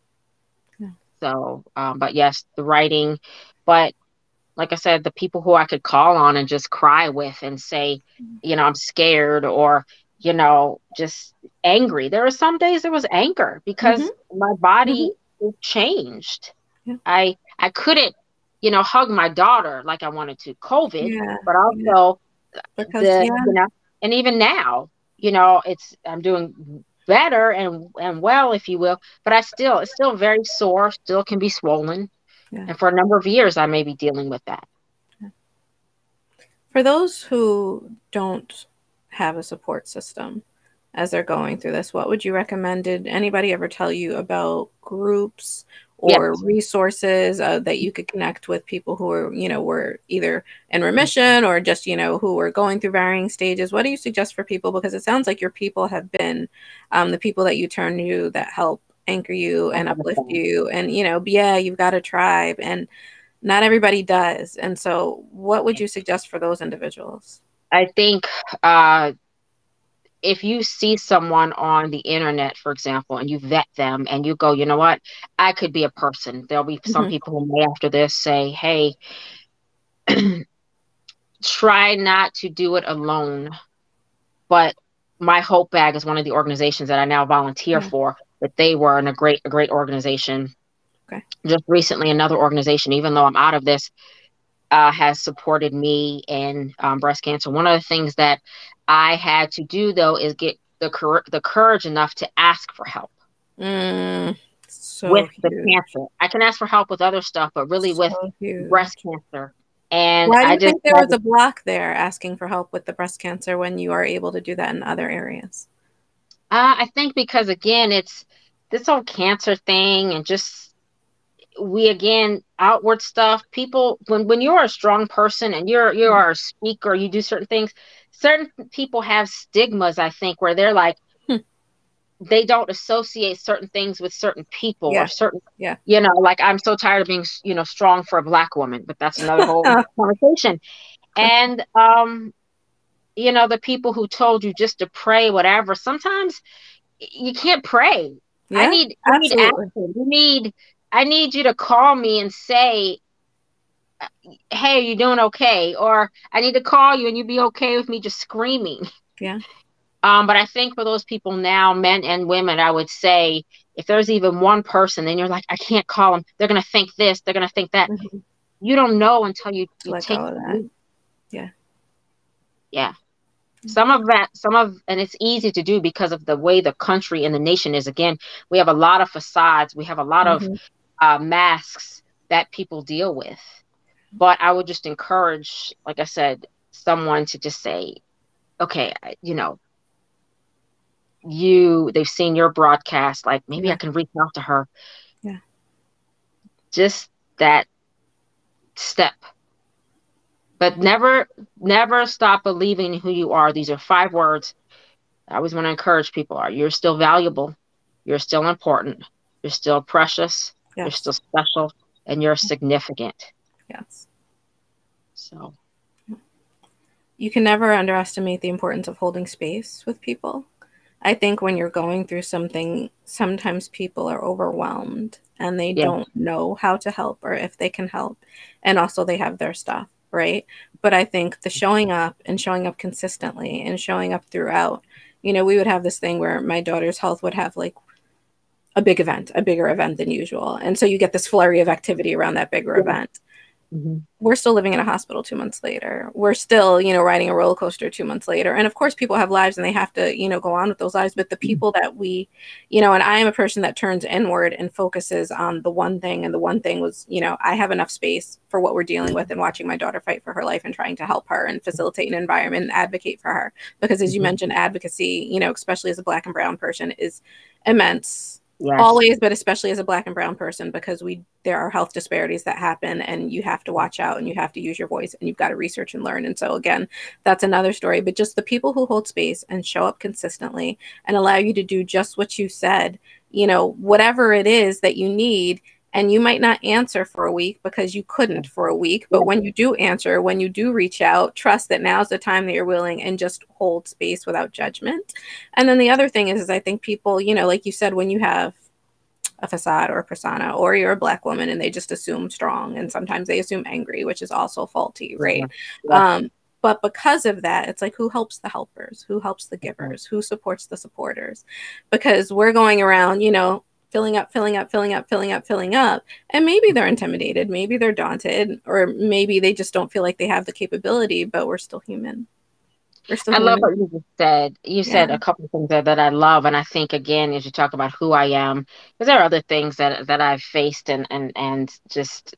Speaker 2: So, um, but yes, the writing, but like I said, the people who I could call on and just cry with and say, you know, I'm scared or, you know, just angry. There were some days there was anger
Speaker 1: Mm-hmm.
Speaker 2: because my
Speaker 1: Mm-hmm.
Speaker 2: body changed.
Speaker 1: Yeah.
Speaker 2: I I couldn't, you know, hug my daughter like I wanted to, COVID,
Speaker 1: Yeah.
Speaker 2: but
Speaker 1: Yeah.
Speaker 2: also
Speaker 1: Because
Speaker 2: the,
Speaker 1: yeah.
Speaker 2: you know, and even now, you know, it's I'm doing better and and well, if you will, but I still it's still very sore, still can be swollen.
Speaker 1: Yeah.
Speaker 2: And for a number of years I may be dealing with that.
Speaker 1: For those who don't have a support system as they're going through this, what would you recommend? Did anybody ever tell you about groups or
Speaker 2: Yes.
Speaker 1: resources uh, that you could connect with people who are, you know, were either in remission or just, you know, who were going through varying stages? What do you suggest for people? Because it sounds like your people have been um, the people that you turn to that help anchor you and uplift you. And, you know, yeah, you've got a tribe and not everybody does. And so, what would you suggest for those individuals?
Speaker 2: I think uh, if you see someone on the internet, for example, and you vet them and you go, you know what, I could be a person. There'll be some
Speaker 1: Hmm.
Speaker 2: people who may after this say, hey, try not to do it alone. But my Hope Bag is one of the organizations that I now volunteer
Speaker 1: Yeah.
Speaker 2: for. But they were in a great, a great organization.
Speaker 1: Okay.
Speaker 2: Just recently, another organization, even though I'm out of this, uh, has supported me in um, breast cancer. One of the things that I had to do though is get the cour- the courage enough to ask for help
Speaker 1: Mm,
Speaker 2: with
Speaker 1: so
Speaker 2: the
Speaker 1: huge.
Speaker 2: cancer. I can ask for help with other stuff, but really with
Speaker 1: So
Speaker 2: breast
Speaker 1: huge.
Speaker 2: cancer. And
Speaker 1: Why do
Speaker 2: I
Speaker 1: you
Speaker 2: just
Speaker 1: think there
Speaker 2: had
Speaker 1: was
Speaker 2: to,
Speaker 1: a block there asking for help with the breast cancer when you are able to do that in other areas?
Speaker 2: uh, I think because again, it's this whole cancer thing and just we again outward stuff. People when when you're a strong person and you're you
Speaker 1: Mm.
Speaker 2: are a speaker, you do certain things. Certain people have stigmas, I think, where they're like
Speaker 1: Hmm.
Speaker 2: they don't associate certain things with certain people or
Speaker 1: Yeah.
Speaker 2: certain,
Speaker 1: Yeah.
Speaker 2: you know, like I'm so tired of being, you know, strong for a black woman, but that's another whole conversation. And, um, you know, the people who told you just to pray, whatever, sometimes you can't pray. I
Speaker 1: Yeah.
Speaker 2: need, I need
Speaker 1: Absolutely.
Speaker 2: action. You need, I need you to call me and say, hey, you doing okay? Or I need to call you and you be okay with me just screaming.
Speaker 1: Yeah.
Speaker 2: Um, but I think for those people now, men and women, I would say if there's even one person, then you're like, I can't call them. They're gonna think this. They're gonna think that.
Speaker 1: Hmm.
Speaker 2: You don't know until you
Speaker 1: To
Speaker 2: you
Speaker 1: let
Speaker 2: take
Speaker 1: go of
Speaker 2: the
Speaker 1: that.
Speaker 2: leap.
Speaker 1: Yeah.
Speaker 2: Yeah, some of that, some of, and it's easy to do because of the way the country and the nation is. Again, we have a lot of facades. We have a lot of
Speaker 1: Hmm.
Speaker 2: uh, masks that people deal with. But I would just encourage, like I said, someone to just say, okay, I- you know, you they've seen your broadcast, like maybe I
Speaker 1: Yeah.
Speaker 2: can reach out to her.
Speaker 1: Yeah.
Speaker 2: Just that step. But never never stop believing who you are. These are five words I always want to encourage people are you're still valuable, you're still important, you're still precious, you're
Speaker 1: Yes.
Speaker 2: still special, and you're significant.
Speaker 1: Yes.
Speaker 2: So
Speaker 1: You can never underestimate the importance of holding space with people. I think when you're going through something, sometimes people are overwhelmed and they
Speaker 2: yeah.
Speaker 1: don't know how to help or if they can help. And also they have their stuff, right? But I think the showing up and showing up consistently and showing up throughout, you know, we would have this thing where my daughter's health would have like a big event, a bigger event than usual. And so you get this flurry of activity around that bigger
Speaker 2: Yeah.
Speaker 1: event.
Speaker 2: Mm-hmm.
Speaker 1: We're still living in a hospital two months later. We're still, you know, riding a roller coaster two months later. And of course, people have lives and they have to, you know, go on with those lives. But the people that we, you know, and I am a person that turns inward and focuses on the one thing. And the one thing was, you know, I have enough space for what we're dealing with and watching my daughter fight for her life and trying to help her and facilitate an environment and advocate for her. Because as you
Speaker 2: Mm-hmm.
Speaker 1: mentioned, advocacy, you know, especially as a Black and brown person, is immense.
Speaker 2: Yes.
Speaker 1: Always, but especially as a Black and brown person, because we there are health disparities that happen and you have to watch out and you have to use your voice and you've got to research and learn. And so again, that's another story. But just the people who hold space and show up consistently and allow you to do just what you said, you know, whatever it is that you need. And you might not answer for a week because you couldn't for a week. But when you do answer, when you do reach out, trust that now's the time that you're willing and just hold space without judgment. And then the other thing is, is I think people, you know, like you said, when you have a facade or a persona, or you're a Black woman and they just assume strong, and sometimes they assume angry, which is also faulty, right?
Speaker 2: Yeah. Yeah.
Speaker 1: Um, but because of that, it's like, who helps the helpers? Who helps the givers? Who supports the supporters? Because we're going around, you know, filling up, filling up, filling up, filling up, filling up. And maybe they're intimidated, maybe they're daunted, or maybe they just don't feel like they have the capability, but we're still human. We're still
Speaker 2: I love
Speaker 1: human.
Speaker 2: what you just said. You said
Speaker 1: Yeah.
Speaker 2: a couple of things there that I love, and I think again, as you talk about who I am, because there are other things that that I've faced and and and just,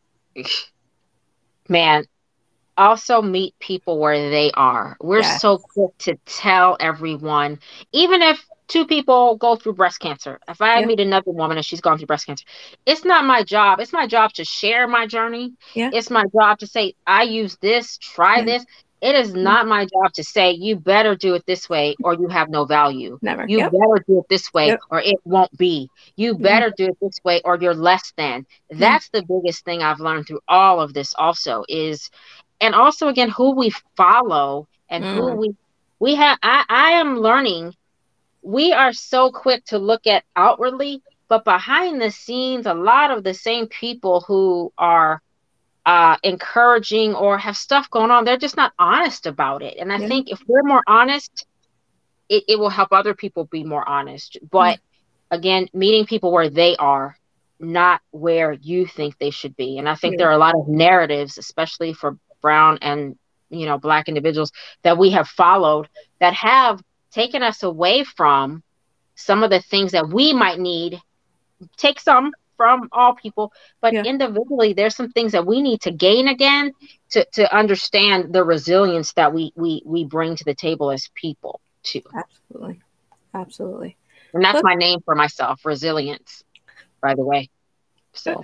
Speaker 2: man, also meet people where they are. We're
Speaker 1: Yeah.
Speaker 2: so quick to tell everyone, even if two people go through breast cancer. If I
Speaker 1: Yeah.
Speaker 2: meet another woman and she's gone through breast cancer, it's not my job. It's my job to share my journey.
Speaker 1: Yeah.
Speaker 2: It's my job to say, I use this, try
Speaker 1: Yeah.
Speaker 2: this. It is
Speaker 1: Yeah.
Speaker 2: not my job to say, you better do it this way or you have no value.
Speaker 1: Never.
Speaker 2: You
Speaker 1: Yep.
Speaker 2: better do it this way
Speaker 1: Yep.
Speaker 2: or it won't be. You
Speaker 1: Yeah.
Speaker 2: better do it this way or you're less than.
Speaker 1: Yeah.
Speaker 2: That's the biggest thing I've learned through all of this also is, and also again, who we follow and who
Speaker 1: Mm.
Speaker 2: we, we have, I, I am learning, we are so quick to look at outwardly, but behind the scenes, a lot of the same people who are uh, encouraging or have stuff going on, they're just not honest about it. And I
Speaker 1: Yeah.
Speaker 2: think if we're more honest, it, it will help other people be more honest. But again, meeting people where they are, not where you think they should be. And I think
Speaker 1: Yeah.
Speaker 2: there are a lot of narratives, especially for brown and, you know, Black individuals that we have followed that have taken us away from some of the things that we might need. Take some from all people, but
Speaker 1: Yeah.
Speaker 2: individually, there's some things that we need to gain again to, to understand the resilience that we, we, we bring to the table as people too.
Speaker 1: Absolutely. Absolutely.
Speaker 2: And that's
Speaker 1: So
Speaker 2: my name for myself, resilience, by the way. So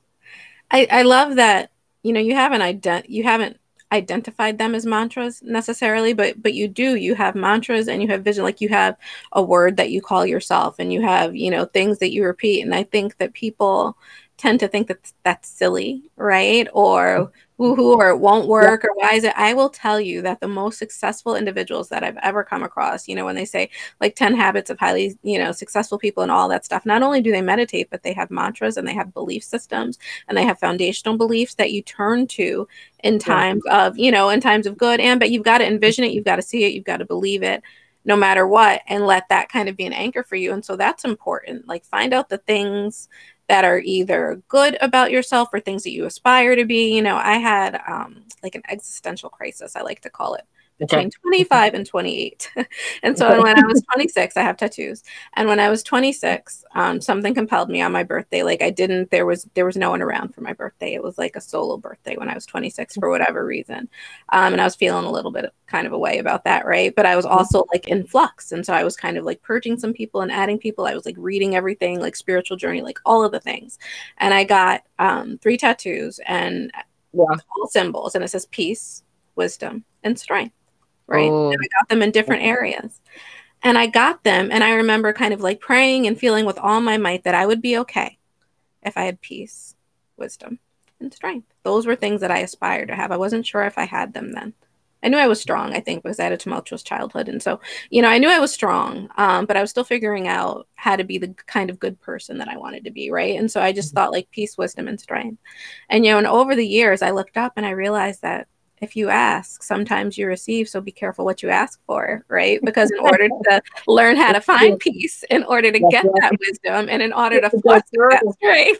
Speaker 1: I, I love that, you know, you haven't ident- you haven't identified them as mantras necessarily, but but you do, you have mantras and you have vision, like you have a word that you call yourself and you have, you know, things that you repeat. And I think that people tend to think that that's silly, right? Or woohoo, or it won't
Speaker 2: yeah,
Speaker 1: work, or why is it? I will tell you that the most successful individuals that I've ever come across, you know, when they say like ten habits of highly, you know, successful people and all that stuff, not only do they meditate, but they have mantras and they have belief systems and they have foundational beliefs that you turn to in
Speaker 2: yeah,
Speaker 1: times of, you know, in times of good and, but you've got to envision it, you've got to see it, you've got to believe it no matter what, and let that kind of be an anchor for you. And so that's important. Like find out the things that are either good about yourself or things that you aspire to be. You know, I had um, like an existential crisis, I like to call it, between
Speaker 2: okay,
Speaker 1: twenty-five and twenty-eight. And so when I was twenty-six, I have tattoos. And when I was twenty-six, um, something compelled me on my birthday. Like I didn't, there was, there was no one around for my birthday. It was like a solo birthday when I was twenty-six for whatever reason. Um, and I was feeling a little bit kind of a way about that. Right. But I was also like in flux. And so I was kind of like purging some people and adding people. I was like reading everything, like spiritual journey, like all of the things. And I got um, three tattoos and
Speaker 2: yeah.
Speaker 1: all symbols. And it says peace, wisdom, and strength. Right.
Speaker 2: Oh,
Speaker 1: And I got them in different areas. And I got them. And I remember kind of like praying and feeling with all my might that I would be okay if I had peace, wisdom, and strength. Those were things that I aspired to have. I wasn't sure if I had them then. I knew I was strong, I think, because I had a tumultuous childhood. And so, you know, I knew I was strong, um, but I was still figuring out how to be the kind of good person that I wanted to be, right? And so I just thought like peace, wisdom, and strength. And, you know, and over the years, I looked up and I realized that if you ask, sometimes you receive. So be careful what you ask for, right? Because in order to learn how to find peace, in order to get that wisdom, and in order to foster that strength,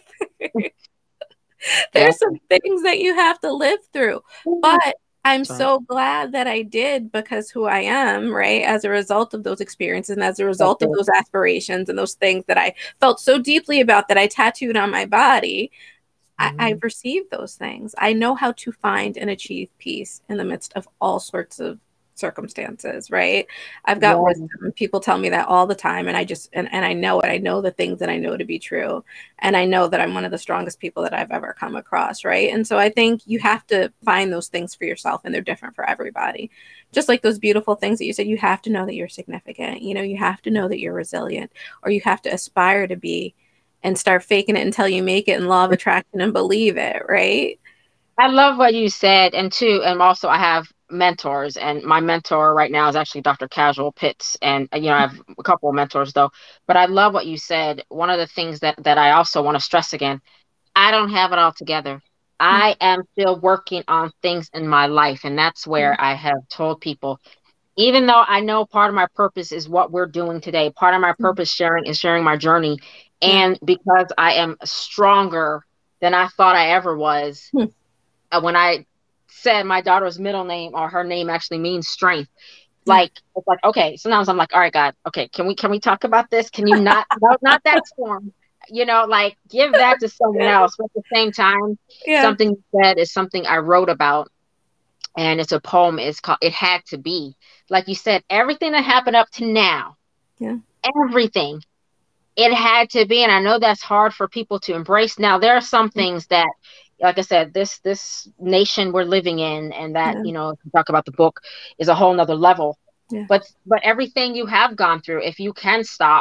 Speaker 1: there's some things that you have to live through. But I'm so glad that I did, because who I am, right, as a result of those experiences and as a result of those aspirations and those things that I felt so deeply about that I tattooed on my body, mm-hmm. I, I've received those things. I know how to find and achieve peace in the midst of all sorts of circumstances, right? I've got yeah. wisdom. People tell me that all the time, and I just and, and I know it. I know the things that I know to be true, and I know that I'm one of the strongest people that I've ever come across, right? And so I think you have to find those things for yourself, and they're different for everybody. Just like those beautiful things that you said, you have to know that you're significant. You know, you have to know that you're resilient, or you have to aspire to be, and start faking it until you make it in law of attraction and believe it, right?
Speaker 2: I love what you said, and too, and also I have mentors, and my mentor right now is actually Doctor Casual Pitts, and you know I have a couple of mentors though. But I love what you said. One of the things that that I also want to stress again, I don't have it all together. I am still working on things in my life, and that's where I have told people, even though I know part of my purpose is what we're doing today, part of my purpose sharing is sharing my journey, and because I am stronger than I thought I ever was. When I said my daughter's middle name, or her name actually means strength, like yeah. it's like, okay, sometimes I'm like, all right, God, okay, can we can we talk about this? Can you not no, not that form, you know, like give that to someone else. But at the same time, yeah. something you said is something I wrote about, and it's a poem. It's called It Had to Be. Like you said, everything that happened up to now,
Speaker 1: yeah,
Speaker 2: everything, it had to be. And I know that's hard for people to embrace. Now there are some things that, like I said, this this nation we're living in, and that, yeah. you know, if you talk about the book, is a whole nother level.
Speaker 1: Yeah.
Speaker 2: But but everything you have gone through, if you can stop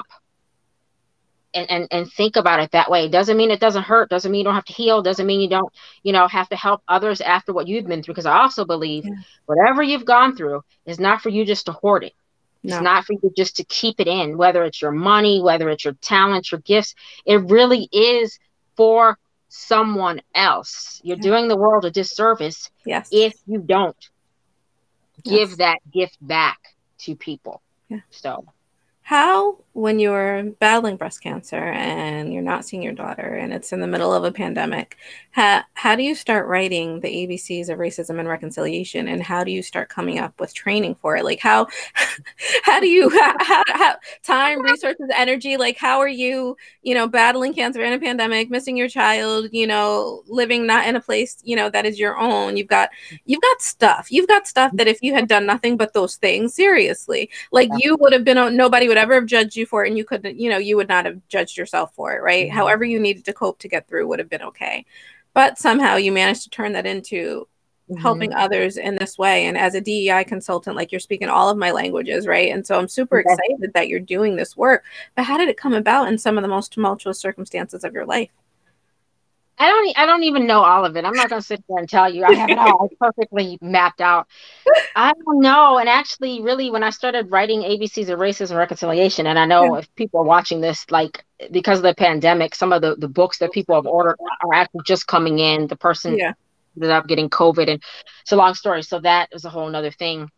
Speaker 2: and, and, and think about it that way, doesn't mean it doesn't hurt, doesn't mean you don't have to heal, doesn't mean you don't, you know, have to help others after what you've been through. Because I also believe yeah. whatever you've gone through is not for you just to hoard it. It's no. not for you just to keep it in, whether it's your money, whether it's your talents, your gifts. It really is for someone else. You're yeah. doing the world a disservice
Speaker 1: yes.
Speaker 2: if you don't give
Speaker 1: yes.
Speaker 2: that gift back to people.
Speaker 1: Yeah.
Speaker 2: So
Speaker 1: how, when you're battling breast cancer and you're not seeing your daughter and it's in the middle of a pandemic, how, how do you start writing the A B Cs of racism and reconciliation, and how do you start coming up with training for it? Like how, how do you, how, how, time, resources, energy, like how are you, you know, battling cancer in a pandemic, missing your child, you know, living not in a place, you know, that is your own. You've got, you've got stuff, you've got stuff that if you had done nothing but those things, seriously, like yeah. you would have been, nobody would ever have judged you for it, and you couldn't, you know, you would not have judged yourself for it, right? Mm-hmm. However you needed to cope to get through would have been okay. But somehow you managed to turn that into mm-hmm. helping others in this way. And as a D E I consultant, like you're speaking all of my languages, right? And so I'm super okay. excited that you're doing this work. But how did it come about in some of the most tumultuous circumstances of your life?
Speaker 2: I don't I don't even know all of it. I'm not going to sit there and tell you I have it all perfectly mapped out. I don't know. And actually, really, when I started writing A B Cs of Racism and Reconciliation, and I know yeah. if people are watching this, like, because of the pandemic, some of the, the books that people have ordered are actually just coming in. The person
Speaker 1: yeah.
Speaker 2: ended up getting COVID, and it's a long story. So that is a whole nother thing.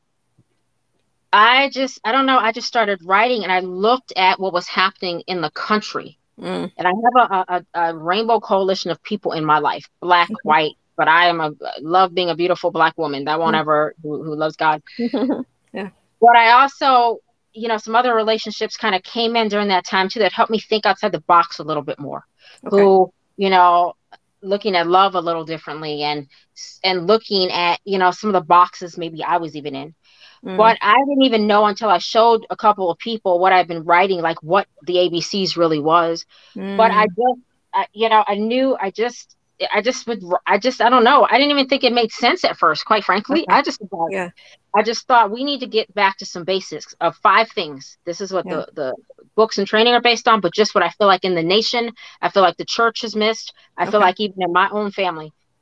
Speaker 2: I just, I don't know. I just started writing, and I looked at what was happening in the country.
Speaker 1: Mm.
Speaker 2: And I have a, a, a rainbow coalition of people in my life, black, mm-hmm. white, but I am a love being a beautiful black woman. That won't mm. ever, who, who loves God.
Speaker 1: yeah.
Speaker 2: But I also, you know, some other relationships kind of came in during that time too, that helped me think outside the box a little bit more. Okay. Who, you know, looking at love a little differently, and, and looking at, you know, some of the boxes maybe I was even in. Mm. But I didn't even know until I showed a couple of people what I've been writing, like what the A B Cs really was. Mm. But I just, I, you know, I knew I just, I just would, I just, I don't know. I didn't even think it made sense at first, quite frankly. Okay. I just thought,
Speaker 1: yeah.
Speaker 2: I just thought we need to get back to some basics of five things. This is what yeah. the, the books and training are based on, but just what I feel like in the nation, I feel like the church has missed. I okay. feel like even in my own family,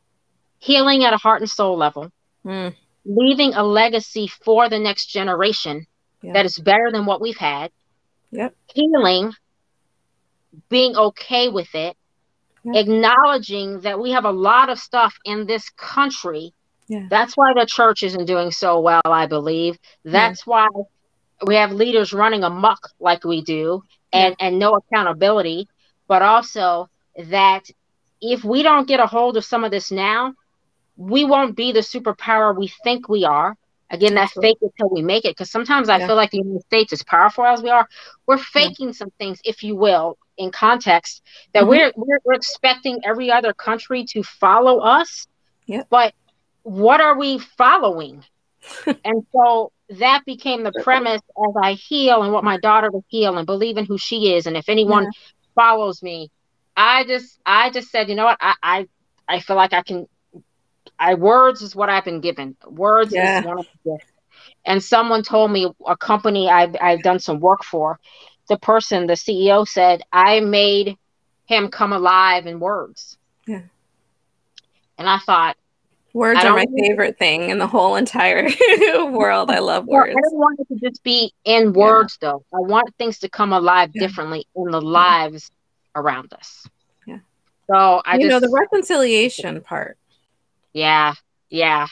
Speaker 2: healing at a heart and soul level,
Speaker 1: Mm.
Speaker 2: leaving a legacy for the next generation
Speaker 1: Yeah.
Speaker 2: that is better than what we've had,
Speaker 1: Yep.
Speaker 2: healing, being okay with it,
Speaker 1: Yep.
Speaker 2: acknowledging that we have a lot of stuff in this country.
Speaker 1: Yeah.
Speaker 2: That's why the church isn't doing so well, I believe. That's
Speaker 1: Yeah.
Speaker 2: why we have leaders running amok like we do, and,
Speaker 1: Yeah.
Speaker 2: and no accountability, but also that if we don't get a hold of some of this now, we won't be the superpower we think we are. Again, that
Speaker 1: Absolutely.
Speaker 2: fake it till we make it. Because sometimes I
Speaker 1: Yeah.
Speaker 2: feel like the United States, as powerful as we are, we're
Speaker 1: Yeah.
Speaker 2: faking some things, if you will, in context, that
Speaker 1: Mhm.
Speaker 2: we're, we're we're expecting every other country to follow us.
Speaker 1: Yep.
Speaker 2: But what are we following? And so that became the premise as I heal and want my daughter to heal and believe in who she is. And if anyone
Speaker 1: Yeah.
Speaker 2: follows me, I just I just said, you know what, I I, I feel like I can. I words is what I've been given. Words is
Speaker 1: Yeah.
Speaker 2: one of the gifts. And someone told me, a company I've I've done some work for, the person, the C E O said, I made him come alive in words.
Speaker 1: Yeah.
Speaker 2: And I thought,
Speaker 1: Words
Speaker 2: I
Speaker 1: are
Speaker 2: don't
Speaker 1: my
Speaker 2: need
Speaker 1: favorite thing in the whole entire world. I love
Speaker 2: well, I
Speaker 1: words.
Speaker 2: don't want it to just be in
Speaker 1: Yeah.
Speaker 2: words though. I want things to come alive
Speaker 1: Yeah.
Speaker 2: differently in the
Speaker 1: Yeah.
Speaker 2: lives around us.
Speaker 1: Yeah.
Speaker 2: So I
Speaker 1: You know, the
Speaker 2: just
Speaker 1: reconciliation part.
Speaker 2: yeah, yeah.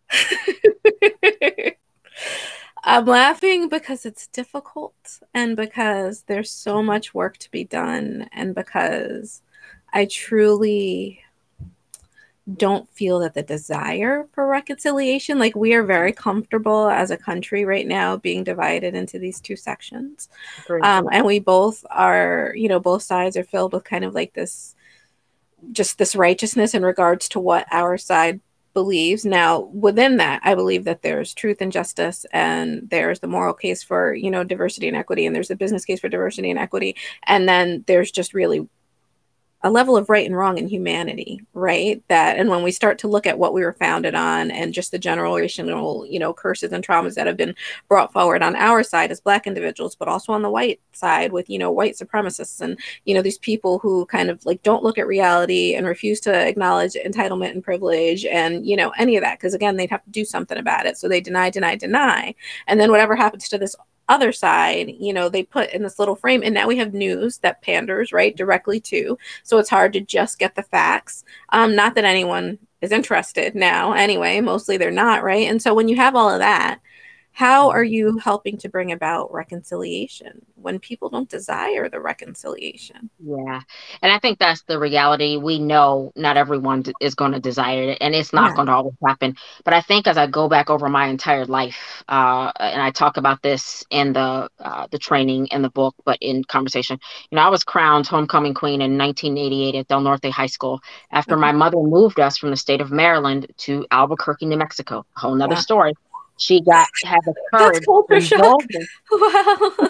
Speaker 1: I'm laughing because it's difficult and because there's so much work to be done and because I truly don't feel that the desire for reconciliation, like we are very comfortable as a country right now being divided into these two sections.
Speaker 2: Agree.
Speaker 1: Um, and we both are, you know, both sides are filled with kind of like this, just this righteousness in regards to what our side believes. Now, within that, I believe that there's truth and justice, and there's the moral case for, you know, diversity and equity, and there's the business case for diversity and equity. And then there's just really a level of right and wrong in humanity, right? That, and when we start to look at what we were founded on and just the generational, you know, curses and traumas that have been brought forward on our side as Black individuals, but also on the white side with, you know, white supremacists and, you know, these people who kind of like don't look at reality and refuse to acknowledge entitlement and privilege and, you know, any of that. Because again, they'd have to do something about it. So they deny, deny, deny. And then whatever happens to this other side, you know, they put in this little frame, and now we have news that panders right directly to, so it's hard to just get the facts. Um not that anyone is interested now anyway, mostly they're not, right? And so when you have all of that, how are you helping to bring about reconciliation when people don't desire the reconciliation?
Speaker 2: Yeah. And I think that's the reality. We know not everyone d- is going to desire it, and it's not
Speaker 1: Yeah.
Speaker 2: going to always happen. But I think as I go back over my entire life, uh, and I talk about this in the uh, the training in the book, but in conversation, you know, I was crowned homecoming queen in nineteen eighty-eight at Del Norte High School after
Speaker 1: Okay.
Speaker 2: my mother moved us from the state of Maryland to Albuquerque, New Mexico. A whole nother
Speaker 1: Wow.
Speaker 2: story. She got had the
Speaker 1: That's
Speaker 2: courage
Speaker 1: culture
Speaker 2: and
Speaker 1: shock.
Speaker 2: boldness.
Speaker 1: Wow.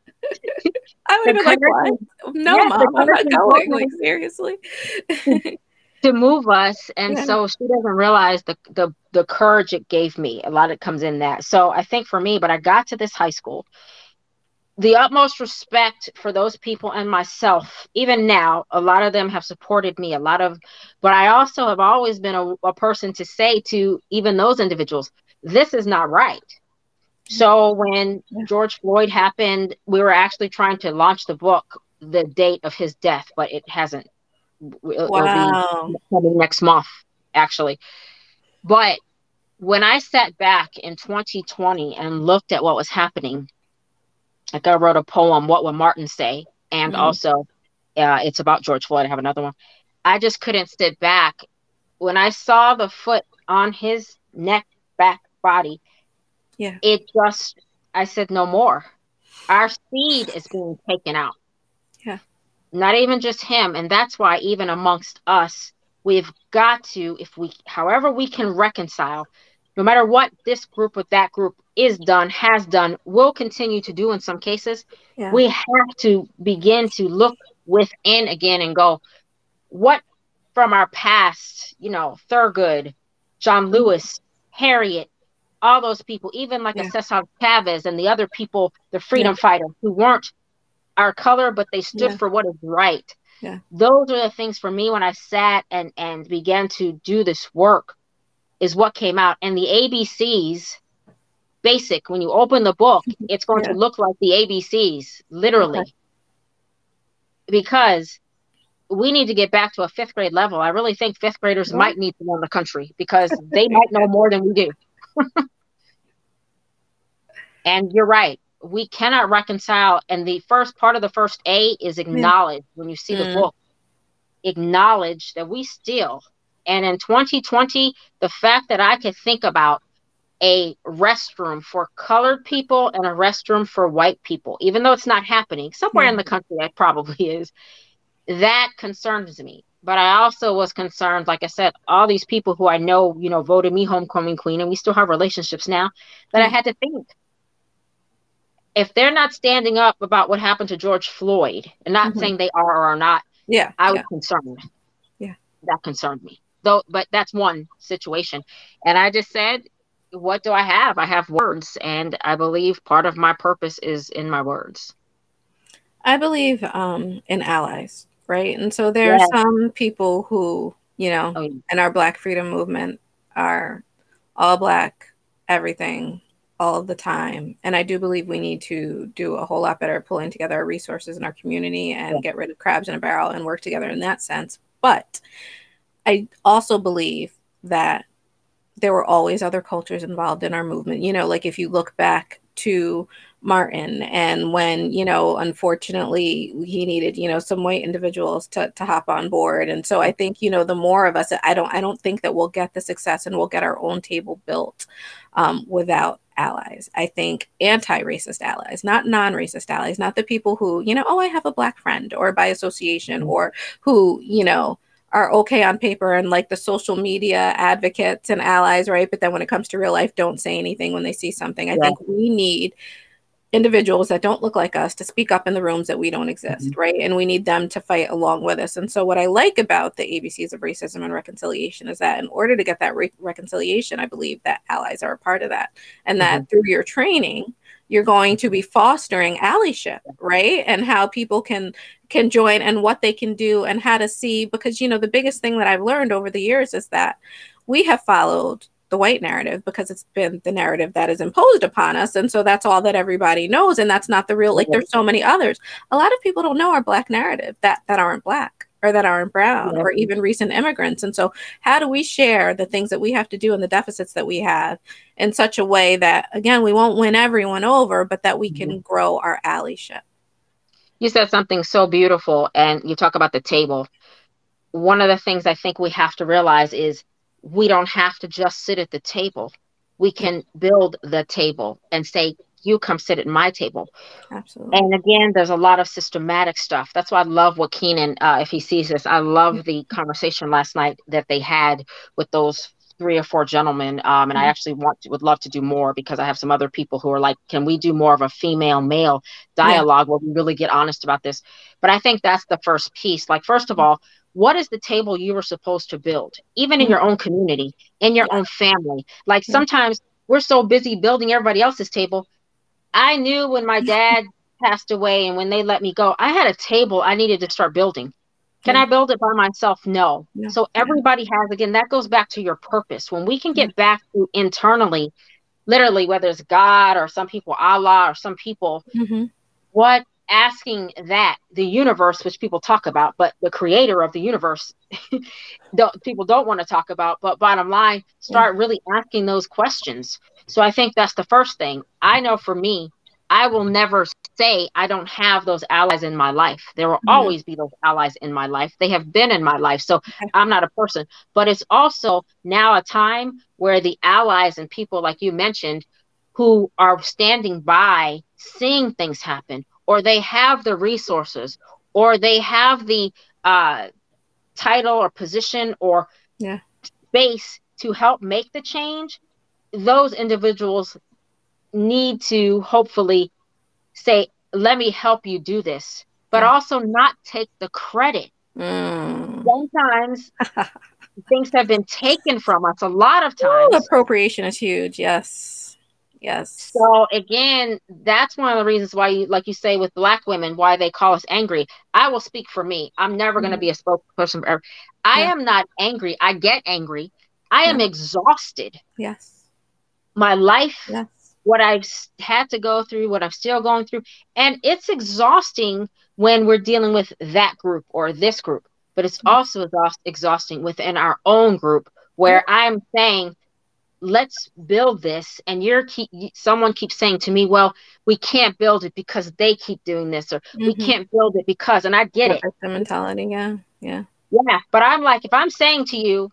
Speaker 1: I would
Speaker 2: The
Speaker 1: have been like, what?
Speaker 2: courage,
Speaker 1: No,
Speaker 2: yes, the
Speaker 1: mom, I'm
Speaker 2: courage
Speaker 1: not
Speaker 2: and
Speaker 1: going. Like,
Speaker 2: boldness
Speaker 1: seriously?
Speaker 2: to move us, and
Speaker 1: Yeah.
Speaker 2: so she doesn't realize the the the courage it gave me. A lot of it comes in that. So I think for me, but I got to this high school, the utmost respect for those people and myself. Even now, a lot of them have supported me, a lot of, but I also have always been a, a person to say to even those individuals, this is not right. So when
Speaker 1: Yeah.
Speaker 2: George Floyd happened, we were actually trying to launch the book the date of his death, but it hasn't. It'll, it'll be
Speaker 1: Wow.
Speaker 2: coming next month, actually. But when I sat back in twenty twenty and looked at what was happening, like I wrote a poem, What Would Martin Say? And
Speaker 1: Mm.
Speaker 2: also, uh, it's about George Floyd. I have another one. I just couldn't sit back. When I saw the foot on his neck, back, body,
Speaker 1: Yeah.
Speaker 2: it just, I said, no more. Our seed is being taken out.
Speaker 1: Yeah.
Speaker 2: Not even just him. And that's why, even amongst us, we've got to, if we, however we can reconcile, no matter what this group with that group is done, has done, will continue to do in some cases,
Speaker 1: Yeah.
Speaker 2: we have to begin to look within again and go, what from our past, you know, Thurgood, John Lewis, Harriet, all those people, even like a
Speaker 1: Yeah.
Speaker 2: Cesar Chavez and the other people, the
Speaker 1: Yeah.
Speaker 2: freedom fighters who weren't our color, but they stood
Speaker 1: Yeah.
Speaker 2: for what is right.
Speaker 1: Yeah.
Speaker 2: Those are the things for me when I sat and, and began to do this work is what came out. And the A B Cs, basic, when you open the book, it's going
Speaker 1: Yeah.
Speaker 2: to look like the A B Cs,
Speaker 1: Okay.
Speaker 2: literally. Because we need to get back to a fifth grade level. I really think fifth graders
Speaker 1: Yeah.
Speaker 2: might need to run the country because they might know more than we do. And you're right. We cannot reconcile. And the first part of the first A is
Speaker 1: Yeah.
Speaker 2: acknowledge. When you see the
Speaker 1: Mm.
Speaker 2: book, acknowledge that we still. And in twenty twenty, the fact that I could think about a restroom for colored people and a restroom for white people, even though it's not happening somewhere
Speaker 1: Yeah.
Speaker 2: in the country, that probably is, that concerns me. But I also was concerned, like I said, all these people who I know, you know, voted me homecoming queen, and we still have relationships now, that
Speaker 1: Yeah.
Speaker 2: I had to think, if they're not standing up about what happened to George Floyd, and not
Speaker 1: Mm-hmm.
Speaker 2: saying they are or are not,
Speaker 1: Yeah.
Speaker 2: I was
Speaker 1: Yeah.
Speaker 2: concerned.
Speaker 1: Yeah.
Speaker 2: That concerned me. Though, but that's one situation. And I just said, what do I have? I have words, and I believe part of my purpose is in my words.
Speaker 1: I believe um, in allies, right? And so there are
Speaker 2: Yeah.
Speaker 1: some people who, you know,
Speaker 2: Oh, yeah.
Speaker 1: in our Black freedom movement are all Black, everything, all of the time. And I do believe we need to do a whole lot better at pulling together our resources in our community and
Speaker 2: Yeah.
Speaker 1: get rid of crabs in a barrel and work together in that sense. But I also believe that there were always other cultures involved in our movement. You know, like if you look back to Martin and when, you know, unfortunately he needed, you know, some white individuals to, to hop on board. And so I think, you know, the more of us, I don't, I don't think that we'll get the success and we'll get our own table built um, without allies. I think anti-racist allies, not non-racist allies, not the people who, you know, oh, I have a Black friend or by association
Speaker 2: Mm-hmm.
Speaker 1: or who, you know, are okay on paper and like the social media advocates and allies, right? But then when it comes to real life, don't say anything when they see something. I
Speaker 2: Yeah.
Speaker 1: think we need individuals that don't look like us to speak up in the rooms that we don't exist,
Speaker 2: Mm-hmm.
Speaker 1: right? And we need them to fight along with us. And so what I like about the A B Cs of racism and reconciliation is that in order to get that re- reconciliation, I believe that allies are a part of that. And that
Speaker 2: Mm-hmm.
Speaker 1: through your training, you're going to be fostering allyship, right? And how people can can join and what they can do and how to see, because you know the biggest thing that I've learned over the years is that we have followed the white narrative because it's been the narrative that is imposed upon us, and so that's all that everybody knows, and that's not the real, like there's so many others. A lot of people don't know our Black narrative that that aren't Black or that aren't brown
Speaker 2: Yeah.
Speaker 1: or even recent immigrants. And so how do we share the things that we have to do and the deficits that we have in such a way that, again, we won't win everyone over, but that we
Speaker 2: Mm-hmm.
Speaker 1: can grow our allyship?
Speaker 2: You said something so beautiful, and you talk about the table. One of the things I think we have to realize is we don't have to just sit at the table. We can build the table and say, you come sit at my table.
Speaker 1: Absolutely.
Speaker 2: And again, there's a lot of systematic stuff. That's why I love what Keenan, uh, if he sees this, I love the conversation last night that they had with those three or four gentlemen. Um, and I actually want to, would love to do more because I have some other people who are like, can we do more of a female male dialogue where we really get honest about this? But I think that's the first piece. Like, first of all, what is the table you were supposed to build, even in your own community, in your
Speaker 1: Yeah.
Speaker 2: own family? Like
Speaker 1: Yeah.
Speaker 2: sometimes we're so busy building everybody else's table. I knew when my dad passed away and when they let me go, I had a table I needed to start building. Can
Speaker 1: Yeah.
Speaker 2: I build it by myself? No.
Speaker 1: No.
Speaker 2: So
Speaker 1: Yeah.
Speaker 2: everybody has, again, that goes back to your purpose. When we can
Speaker 1: Yeah.
Speaker 2: get back to internally, literally, whether it's God or some people, Allah, or some people,
Speaker 1: Mhm.
Speaker 2: what asking that the universe, which people talk about, but the creator of the universe, don't, people don't want to talk about. But bottom line, start really asking those questions. So I think that's the first thing. I know for me, I will never say I don't have those allies in my life. There will
Speaker 1: Mhm.
Speaker 2: always be those allies in my life. They have been in my life. So
Speaker 1: Okay.
Speaker 2: I'm not a person, but it's also now a time where the allies and people like you mentioned who are standing by, seeing things happen, or they have the resources, or they have the uh, title or position or
Speaker 1: Yeah.
Speaker 2: space to help make the change, those individuals need to hopefully say, let me help you do this, but
Speaker 1: Yeah.
Speaker 2: also not take the credit.
Speaker 1: Mm.
Speaker 2: Sometimes things have been taken from us, a lot of
Speaker 1: Ooh,
Speaker 2: times.
Speaker 1: appropriation is huge. Yes. Yes.
Speaker 2: So again, that's one of the reasons why you, like you say, with Black women, why they call us angry. I will speak for me. I'm never going to
Speaker 1: Mhm.
Speaker 2: be a spokesperson for every- I
Speaker 1: Yeah.
Speaker 2: am not angry. I get angry. I
Speaker 1: Yeah.
Speaker 2: am exhausted.
Speaker 1: Yes.
Speaker 2: My life,
Speaker 1: Yes.
Speaker 2: what I've s- had to go through, what I'm still going through, and it's exhausting when we're dealing with that group or this group. But it's
Speaker 1: Yes.
Speaker 2: also exhaust- exhausting within our own group,
Speaker 1: Yep.
Speaker 2: where I'm saying, let's build this, and you're keep someone keeps saying to me, well, we can't build it because they keep doing this, or we
Speaker 1: Mm-hmm.
Speaker 2: can't build it because, and I get
Speaker 1: That
Speaker 2: it.
Speaker 1: victim mentality. Yeah. Yeah.
Speaker 2: Yeah, but I'm like, if I'm saying to you,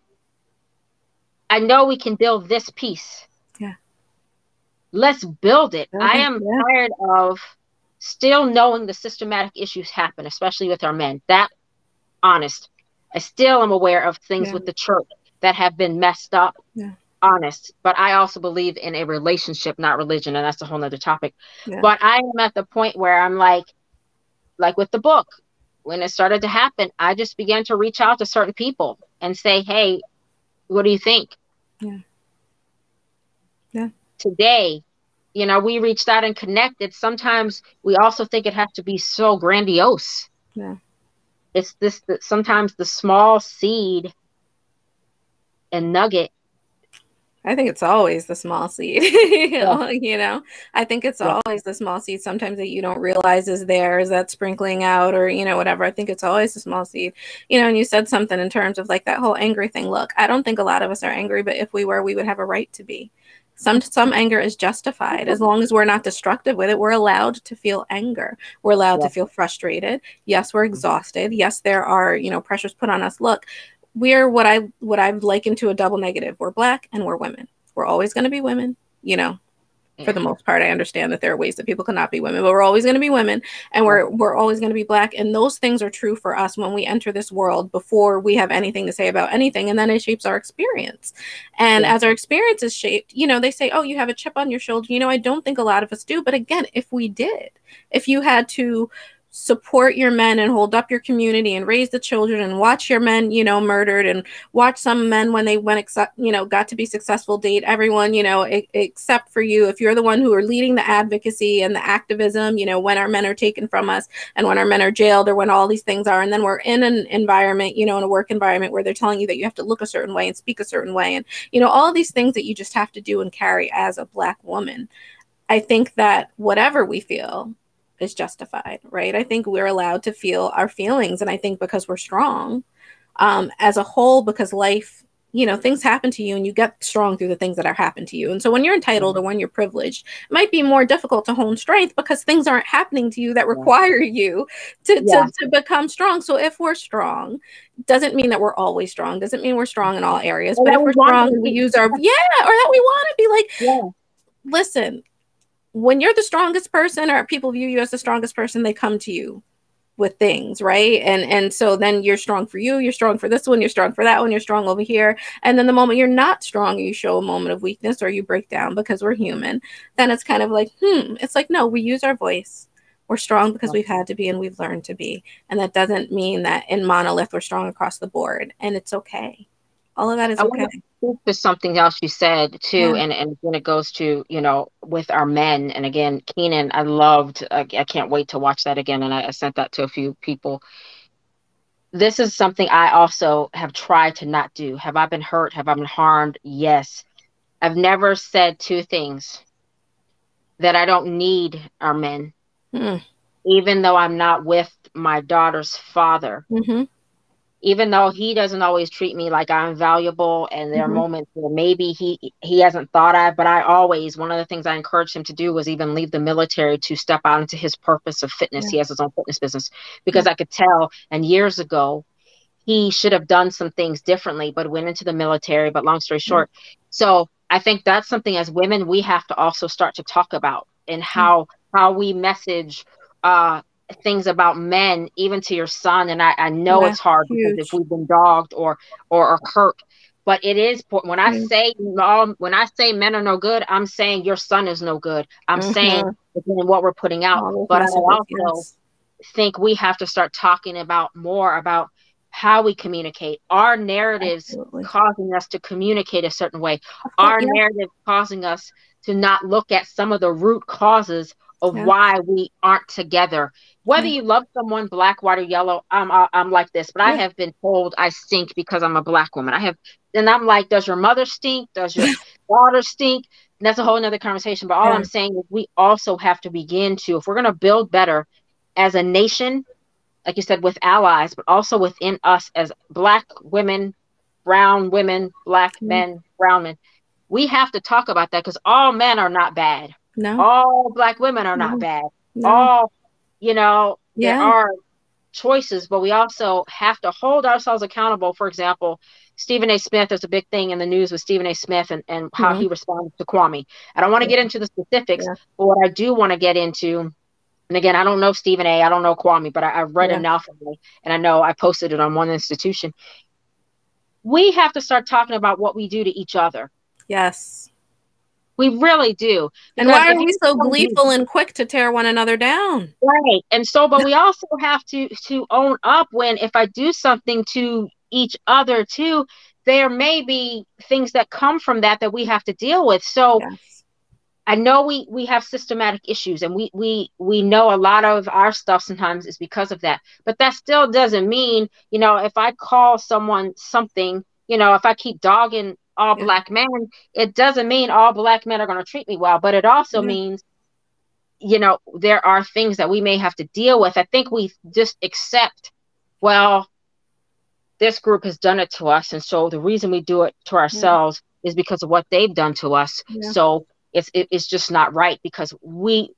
Speaker 2: I know we can build this piece,
Speaker 1: Yeah.
Speaker 2: let's build it.
Speaker 1: Build
Speaker 2: I
Speaker 1: it.
Speaker 2: am
Speaker 1: Yeah.
Speaker 2: tired of still knowing the systematic issues happen, especially with our men. That honest, I still am aware of things
Speaker 1: Yeah.
Speaker 2: with the church that have been messed up,
Speaker 1: Yeah.
Speaker 2: honest, but I also believe in a relationship, not religion, and that's a whole nother topic.
Speaker 1: Yeah.
Speaker 2: But I am at the point where I'm like, like with the book, when it started to happen, I just began to reach out to certain people and say, hey, what do you think?
Speaker 1: Yeah. Yeah.
Speaker 2: Today, you know, we reached out and connected. Sometimes we also think it has to be so grandiose.
Speaker 1: Yeah.
Speaker 2: It's this, that sometimes the small seed and nugget.
Speaker 1: I think it's always the small seed. you
Speaker 2: Yeah,
Speaker 1: know, you know, I think it's
Speaker 2: yeah,
Speaker 1: always the small seed sometimes that you don't realize is there, is that sprinkling out or, you know, whatever. I think it's always the small seed. You know, and you said something in terms of like that whole angry thing. Look, I don't think a lot of us are angry, but if we were, we would have a right to be. Some some anger is justified. As long as we're not destructive with it, we're allowed to feel anger. We're allowed
Speaker 2: yeah,
Speaker 1: to feel frustrated. Yes, we're exhausted. Yes, there are, you know, pressures put on us. Look, we're what I what I've likened to a double negative. We're black and we're women. We're always going to be women, you know. For
Speaker 2: yeah,
Speaker 1: the most part, I understand that there are ways that people cannot be women, but we're always going to be women, and we're we're always going to be black. And those things are true for us when we enter this world before we have anything to say about anything, and then it shapes our experience. And
Speaker 2: yeah,
Speaker 1: as our experience is shaped, you know, they say, "Oh, you have a chip on your shoulder." You know, I don't think a lot of us do, but again, if we did, if you had to support your men and hold up your community and raise the children and watch your men, you know, murdered, and watch some men when they went, except, you know, got to be successful, date everyone, you know, e- except for you. If you're the one who are leading the advocacy and the activism, you know, when our men are taken from us and when our men are jailed or when all these things are, and then we're in an environment, you know, in a work environment where they're telling you that you have to look a certain way and speak a certain way. And, you know, all these things that you just have to do and carry as a black woman. I think that whatever we feel is justified, right? I think we're allowed to feel our feelings. And I think because we're strong um, as a whole, because life, you know, things happen to you and you get strong through the things that are happened to you. And so when you're entitled or when you're privileged, it might be more difficult to hone strength because things aren't happening to you that
Speaker 2: yeah,
Speaker 1: require you to,
Speaker 2: yeah.
Speaker 1: to, to become strong. So if we're strong, doesn't mean that we're always strong, doesn't mean we're strong in all areas.
Speaker 2: And
Speaker 1: But
Speaker 2: I
Speaker 1: if we're
Speaker 2: was wanting
Speaker 1: strong
Speaker 2: to
Speaker 1: and we
Speaker 2: be,
Speaker 1: use our, yeah, or that we want to be like,
Speaker 2: yeah,
Speaker 1: listen, when you're the strongest person or people view you as the strongest person, they come to you with things, right? And and so then you're strong for you, you're strong for this one, you're strong for that one, you're strong over here. And then the moment you're not strong, you show a moment of weakness or you break down because we're human, then it's kind of like, hmm, it's like, no, we use our voice. We're strong because we've had to be and we've learned to be. And that doesn't mean that in monolith we're strong across the board. And it's okay. All of that is
Speaker 2: I want
Speaker 1: okay.
Speaker 2: to speak to something else you said too,
Speaker 1: Yeah.
Speaker 2: and and when it goes to, you know, with our men, and again, Keenan, I loved. I, I can't wait to watch that again, and I, I sent that to a few people. This is something I also have tried to not do. Have I been hurt? Have I been harmed? Yes. I've never said two things: that I don't need our men,
Speaker 1: Mm.
Speaker 2: even though I'm not with my daughter's father,
Speaker 1: Mm-hmm.
Speaker 2: even though he doesn't always treat me like I'm valuable, and there are
Speaker 1: Mm-hmm.
Speaker 2: moments where maybe he he hasn't thought of, but I always, one of the things I encouraged him to do was even leave the military to step out into his purpose of fitness.
Speaker 1: Yeah.
Speaker 2: He has his own fitness business, because
Speaker 1: Yeah.
Speaker 2: I could tell, and years ago he should have done some things differently, but went into the military. But long story
Speaker 1: Yeah.
Speaker 2: short, so I think that's something as women we have to also start to talk about, and
Speaker 1: Yeah.
Speaker 2: how how we message uh things about men, even to your son. And I, I know
Speaker 1: Yeah.
Speaker 2: it's hard because if
Speaker 1: Huge.
Speaker 2: we've been dogged or or, or hurt, but it is when I
Speaker 1: Huge.
Speaker 2: say um, when I say men are no good, I'm saying your son is no good. I'm saying
Speaker 1: Mm-hmm.
Speaker 2: again what we're putting out.
Speaker 1: All those
Speaker 2: But I
Speaker 1: messages,
Speaker 2: also
Speaker 1: yes.
Speaker 2: think we have to start talking about more about how we communicate. Our narratives
Speaker 1: Absolutely.
Speaker 2: causing us to communicate a certain way.
Speaker 1: Of course,
Speaker 2: Our
Speaker 1: yeah.
Speaker 2: narrative causing us to not look at some of the root causes of
Speaker 1: Yeah.
Speaker 2: why we aren't together. Whether
Speaker 1: Yeah.
Speaker 2: you love someone, black, white, or yellow, I'm I- I'm like this. But I
Speaker 1: Yeah.
Speaker 2: have been told I stink because I'm a black woman. I have, and I'm like, does your mother stink? Does your daughter stink? And that's a whole nother conversation. But all
Speaker 1: Yeah.
Speaker 2: I'm saying is we also have to begin to, if we're going to build better as a nation, like you said, with allies, but also within us as black women, brown women, black
Speaker 1: Yeah.
Speaker 2: men, brown men, we have to talk about that because all men are not bad.
Speaker 1: No.
Speaker 2: All black women are not
Speaker 1: No.
Speaker 2: bad.
Speaker 1: No.
Speaker 2: All, you know, there
Speaker 1: Yeah.
Speaker 2: are choices, but we also have to hold ourselves accountable. For example, Stephen A. Smith, there's a big thing in the news with Stephen A. Smith and, and how
Speaker 1: Mhm.
Speaker 2: he responded to Kwame. I don't want to
Speaker 1: Yeah.
Speaker 2: get into the specifics,
Speaker 1: Yeah.
Speaker 2: but what I do want to get into, and again, I don't know Stephen A., I don't know Kwame, but I, I've read
Speaker 1: Yeah.
Speaker 2: enough of it, and I know I posted it on one institution. We have to start talking about what we do to each other.
Speaker 1: Yes.
Speaker 2: We really do.
Speaker 1: And
Speaker 2: Because
Speaker 1: why
Speaker 2: if
Speaker 1: are we
Speaker 2: you
Speaker 1: so
Speaker 2: tell me,
Speaker 1: gleeful and quick to tear one another down?
Speaker 2: right, and so, but we also have to to own up when if I do something to each other too, there may be things that come from that that we have to deal with. So
Speaker 1: Yes.
Speaker 2: I know we we have systematic issues, and we we we know a lot of our stuff sometimes is because of that. But that still doesn't mean, you know, if I call someone something, you know, if I keep dogging all
Speaker 1: Yeah.
Speaker 2: black men, it doesn't mean all black men are going to treat me well. But it also
Speaker 1: Yeah.
Speaker 2: means, you know, there are things that we may have to deal with. I think we just accept, well, this group has done it to us, and so the reason we do it to
Speaker 1: Yeah.
Speaker 2: ourselves is because of what they've done to us.
Speaker 1: Yeah.
Speaker 2: So it's it, it's just not right because we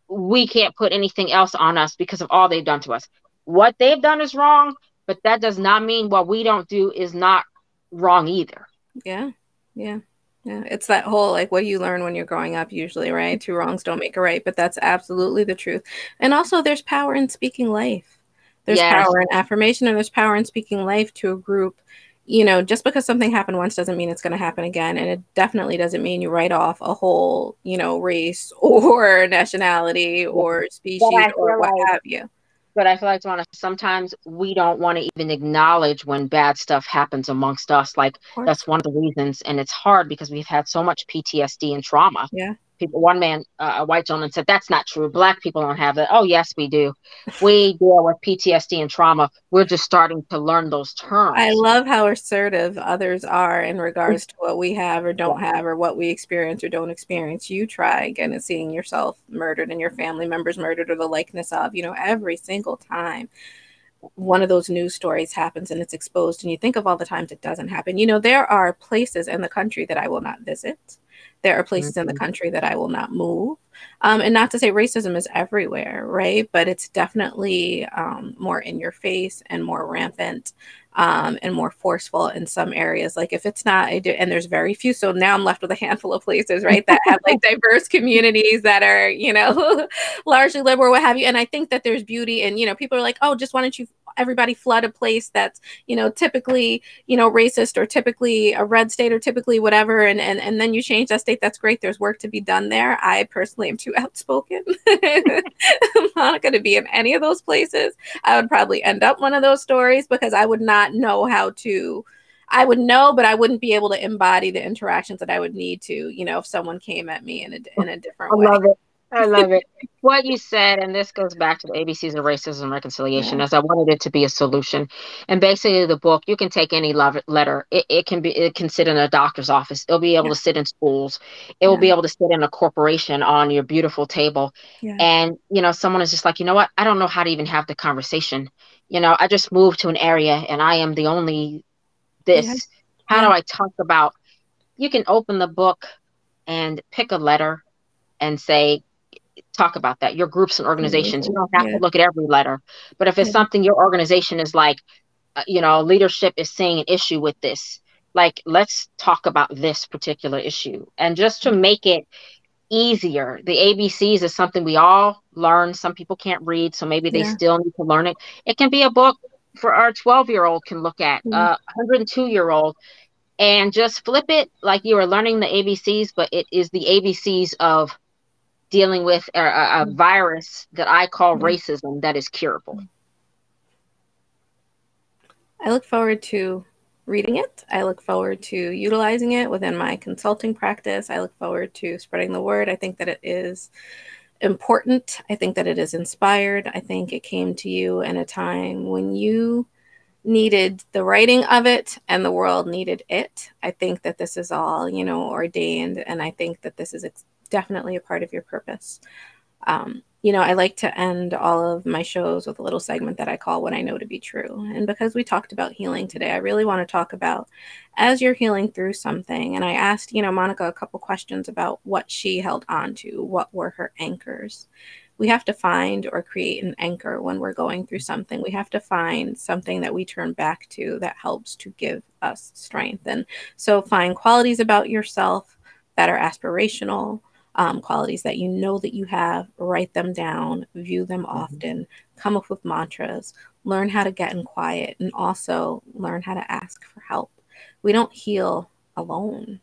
Speaker 2: we can't put anything else on us because of all they've done to us. What they've done is wrong, but that does not mean what we don't do is not wrong either.
Speaker 1: Yeah. Yeah. Yeah. It's that whole like what do you learn when you're growing up usually, right? Two wrongs don't make a right, but that's absolutely the truth. And also there's power in speaking life. There's
Speaker 2: Yes,
Speaker 1: power in affirmation and there's power in speaking life to a group. You know, just because something happened once doesn't mean it's going to happen again. And it definitely doesn't mean you write off a whole, you know, race or nationality or
Speaker 2: but
Speaker 1: species
Speaker 2: I
Speaker 1: or
Speaker 2: feel
Speaker 1: what
Speaker 2: like
Speaker 1: have you.
Speaker 2: but I feel like Donna, sometimes we don't want to even acknowledge when bad stuff happens amongst us. Like
Speaker 1: Of course.
Speaker 2: that's one of the reasons, and it's hard because we've had so much P T S D and trauma.
Speaker 1: Yeah.
Speaker 2: People, one man, uh, a white gentleman, said that's not true. Black people don't have it. Oh yes, we do. We deal with P T S D and trauma. We're just starting to learn those
Speaker 1: I
Speaker 2: terms.
Speaker 1: love how assertive others are in regards to what we have or don't have or what we experience or don't experience. You try again at seeing yourself murdered and your family members murdered or the likeness of, you know, every single time one of those news stories happens and it's exposed and you think of all the times it doesn't happen. You know, there are places in the country that I will not visit. There are places in the
Speaker 2: Mhm.
Speaker 1: country that I will not move. Um, and not to say racism is everywhere, right? But it's definitely um, more in your face and more rampant um, and more forceful in some areas. Like if it's not, I do, and there's very few. So now I'm left with a handful of places, right, that have like diverse communities that are, you know, largely liberal, what have you. And I think that there's beauty and, you know, people are like, oh, just why don't you everybody flood a place that's, you know, typically, you know, racist or typically a red state or typically whatever. And, and, and then you change that state. That's great. There's work to be done there. I personally am too outspoken. I'm not going to be in any of those places. I would probably end up one of those stories because I would not know how to, I would know, but I wouldn't be able to embody the interactions that I would need to, you know, if someone came at me in a, in a
Speaker 2: I
Speaker 1: different way.
Speaker 2: love it. I love it. What you said, and this goes back to the A B Cs of Racism and Reconciliation,
Speaker 1: Yeah.
Speaker 2: as I wanted it to be a solution. And basically, the book, you can take any love letter. It, it can be, it can sit in a doctor's office. It'll be able
Speaker 1: Yeah.
Speaker 2: to sit in schools. It will
Speaker 1: Yeah.
Speaker 2: be able to sit in a corporation on your beautiful table.
Speaker 1: Yeah.
Speaker 2: And, you know, someone is just like, you know what? I don't know how to even have the conversation. You know, I just moved to an area and I am the only
Speaker 1: Yeah.
Speaker 2: this. How
Speaker 1: Yeah.
Speaker 2: do I talk about? You can open the book and pick a letter and say, talk about that. Your groups and organizations, you
Speaker 1: Amazing.
Speaker 2: don't have
Speaker 1: Yeah.
Speaker 2: to look at every letter. But if it's
Speaker 1: Yeah.
Speaker 2: something your organization is like, uh, you know, leadership is seeing an issue with this, like, let's talk about this particular issue. And just to make it easier, the A B Cs is something we all learn. Some people can't read, so maybe they
Speaker 1: Yeah.
Speaker 2: still need to learn it. It can be a book for our twelve year old can look at,
Speaker 1: Yeah.
Speaker 2: a one hundred two year old, and just flip it like you are learning the A B Cs, but it is the A B Cs of dealing with a, a, a virus that I call
Speaker 1: Yeah.
Speaker 2: racism that is curable.
Speaker 1: I look forward to reading it. I look forward to utilizing it within my consulting practice. I look forward to spreading the word. I think that it is important. I think that it is inspired. I think it came to you in a time when you needed the writing of it and the world needed it. I think that this is all, you know, ordained, and I think that this is ex- definitely a part of your purpose. Um, you know, I like to end all of my shows with a little segment that I call What I Know to Be True. And because we talked about healing today, I really want to talk about as you're healing through something. And I asked, you know, Monica a couple questions about what she held on to, what were her anchors. We have to find or create an anchor when we're going through something. We have to find something that we turn back to that helps to give us strength. And so find qualities about yourself that are aspirational, um, qualities that you know that you have, write them down, view them often, come up with mantras, learn how to get in quiet, and also learn how to ask for help. We don't heal alone.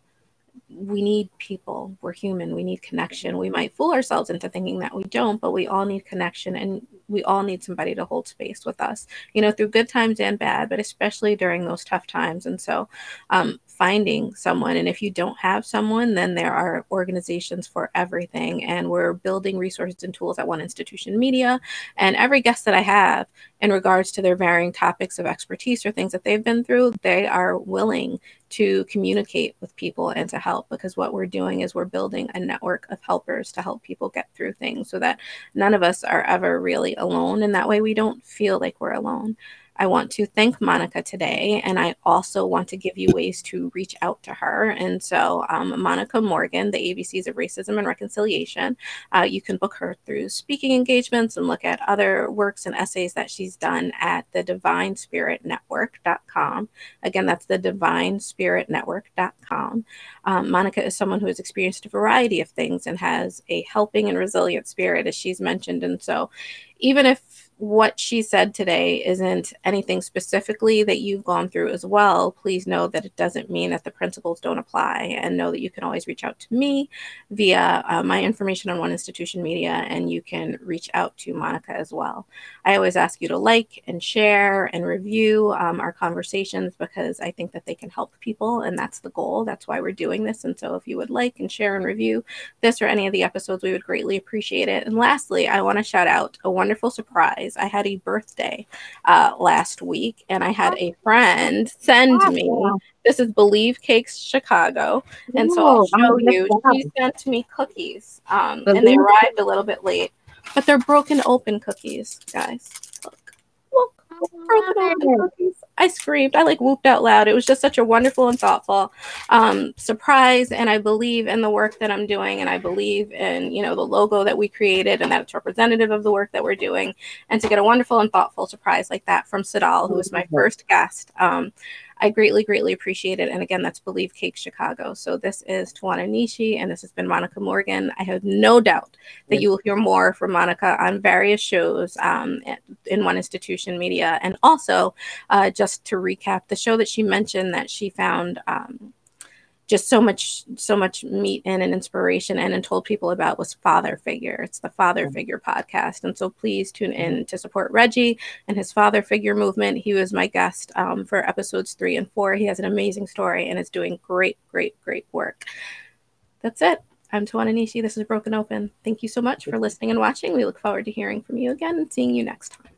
Speaker 1: We need people. We're human. We need connection. We might fool ourselves into thinking that we don't, but we all need connection, and we all need somebody to hold space with us, you know, through good times and bad, but especially during those tough times. And so um, finding someone, and if you don't have someone, then there are organizations for everything. And we're building resources and tools at One Institution Media. And every guest that I have in regards to their varying topics of expertise or things that they've been through, they are willing to communicate with people and to help, because what we're doing is we're building a network of helpers to help people get through things so that none of us are ever really alone. And that way we don't feel like we're alone. I want to thank Monica today, and I also want to give you ways to reach out to her. And so um, Monica Morgan, the A B Cs of Racism and Reconciliation, uh, you can book her through speaking engagements and look at other works and essays that she's done at the divine spirit network dot com. Again, that's the divine spirit network dot com. Um, Monica is someone who has experienced a variety of things and has a helping and resilient spirit, as she's mentioned. And so even if what she said today isn't anything specifically that you've gone through as well, please know that it doesn't mean that the principles don't apply, and know that you can always reach out to me via uh, my information on One Institution Media, and you can reach out to Monica as well. I always ask you to like and share and review um, our conversations, because I think that they can help people, and that's the goal. That's why we're doing this. And so if you would like and share and review this or any of the episodes, we would greatly appreciate it. And lastly, I want to shout out a wonderful surprise. I had a birthday uh, last week, and I had a friend send me, this is Believe Cakes Chicago, and so I'll show you. She sent me cookies, um, and they arrived a little bit late, but they're broken open cookies, guys. Look, look, broken open cookies. I screamed. I like whooped out loud. It was just such a wonderful and thoughtful um, surprise. And I believe in the work that I'm doing, and I believe in, you know, the logo that we created, and that it's representative of the work that we're doing. And to get a wonderful and thoughtful surprise like that from Sadal, who was my first guest, um, I greatly, greatly appreciate it. And again, that's Believe Cake Chicago. So this is Tawana Nishi, and this has been Monica Morgan. I have no doubt that you will hear more from Monica on various shows um, in One Institution Media. And also, uh, just to recap, the show that she mentioned that she found um, just so much, so much meat in and inspiration in and told people about was Father Figure. It's the Father Figure podcast. And so please tune in to support Reggie and his Father Figure movement. He was my guest um, for episodes three and four. He has an amazing story and is doing great, great, great work. That's it. I'm Tawana Nishi. This is Broken Open. Thank you so much for listening and watching. We look forward to hearing from you again and seeing you next time.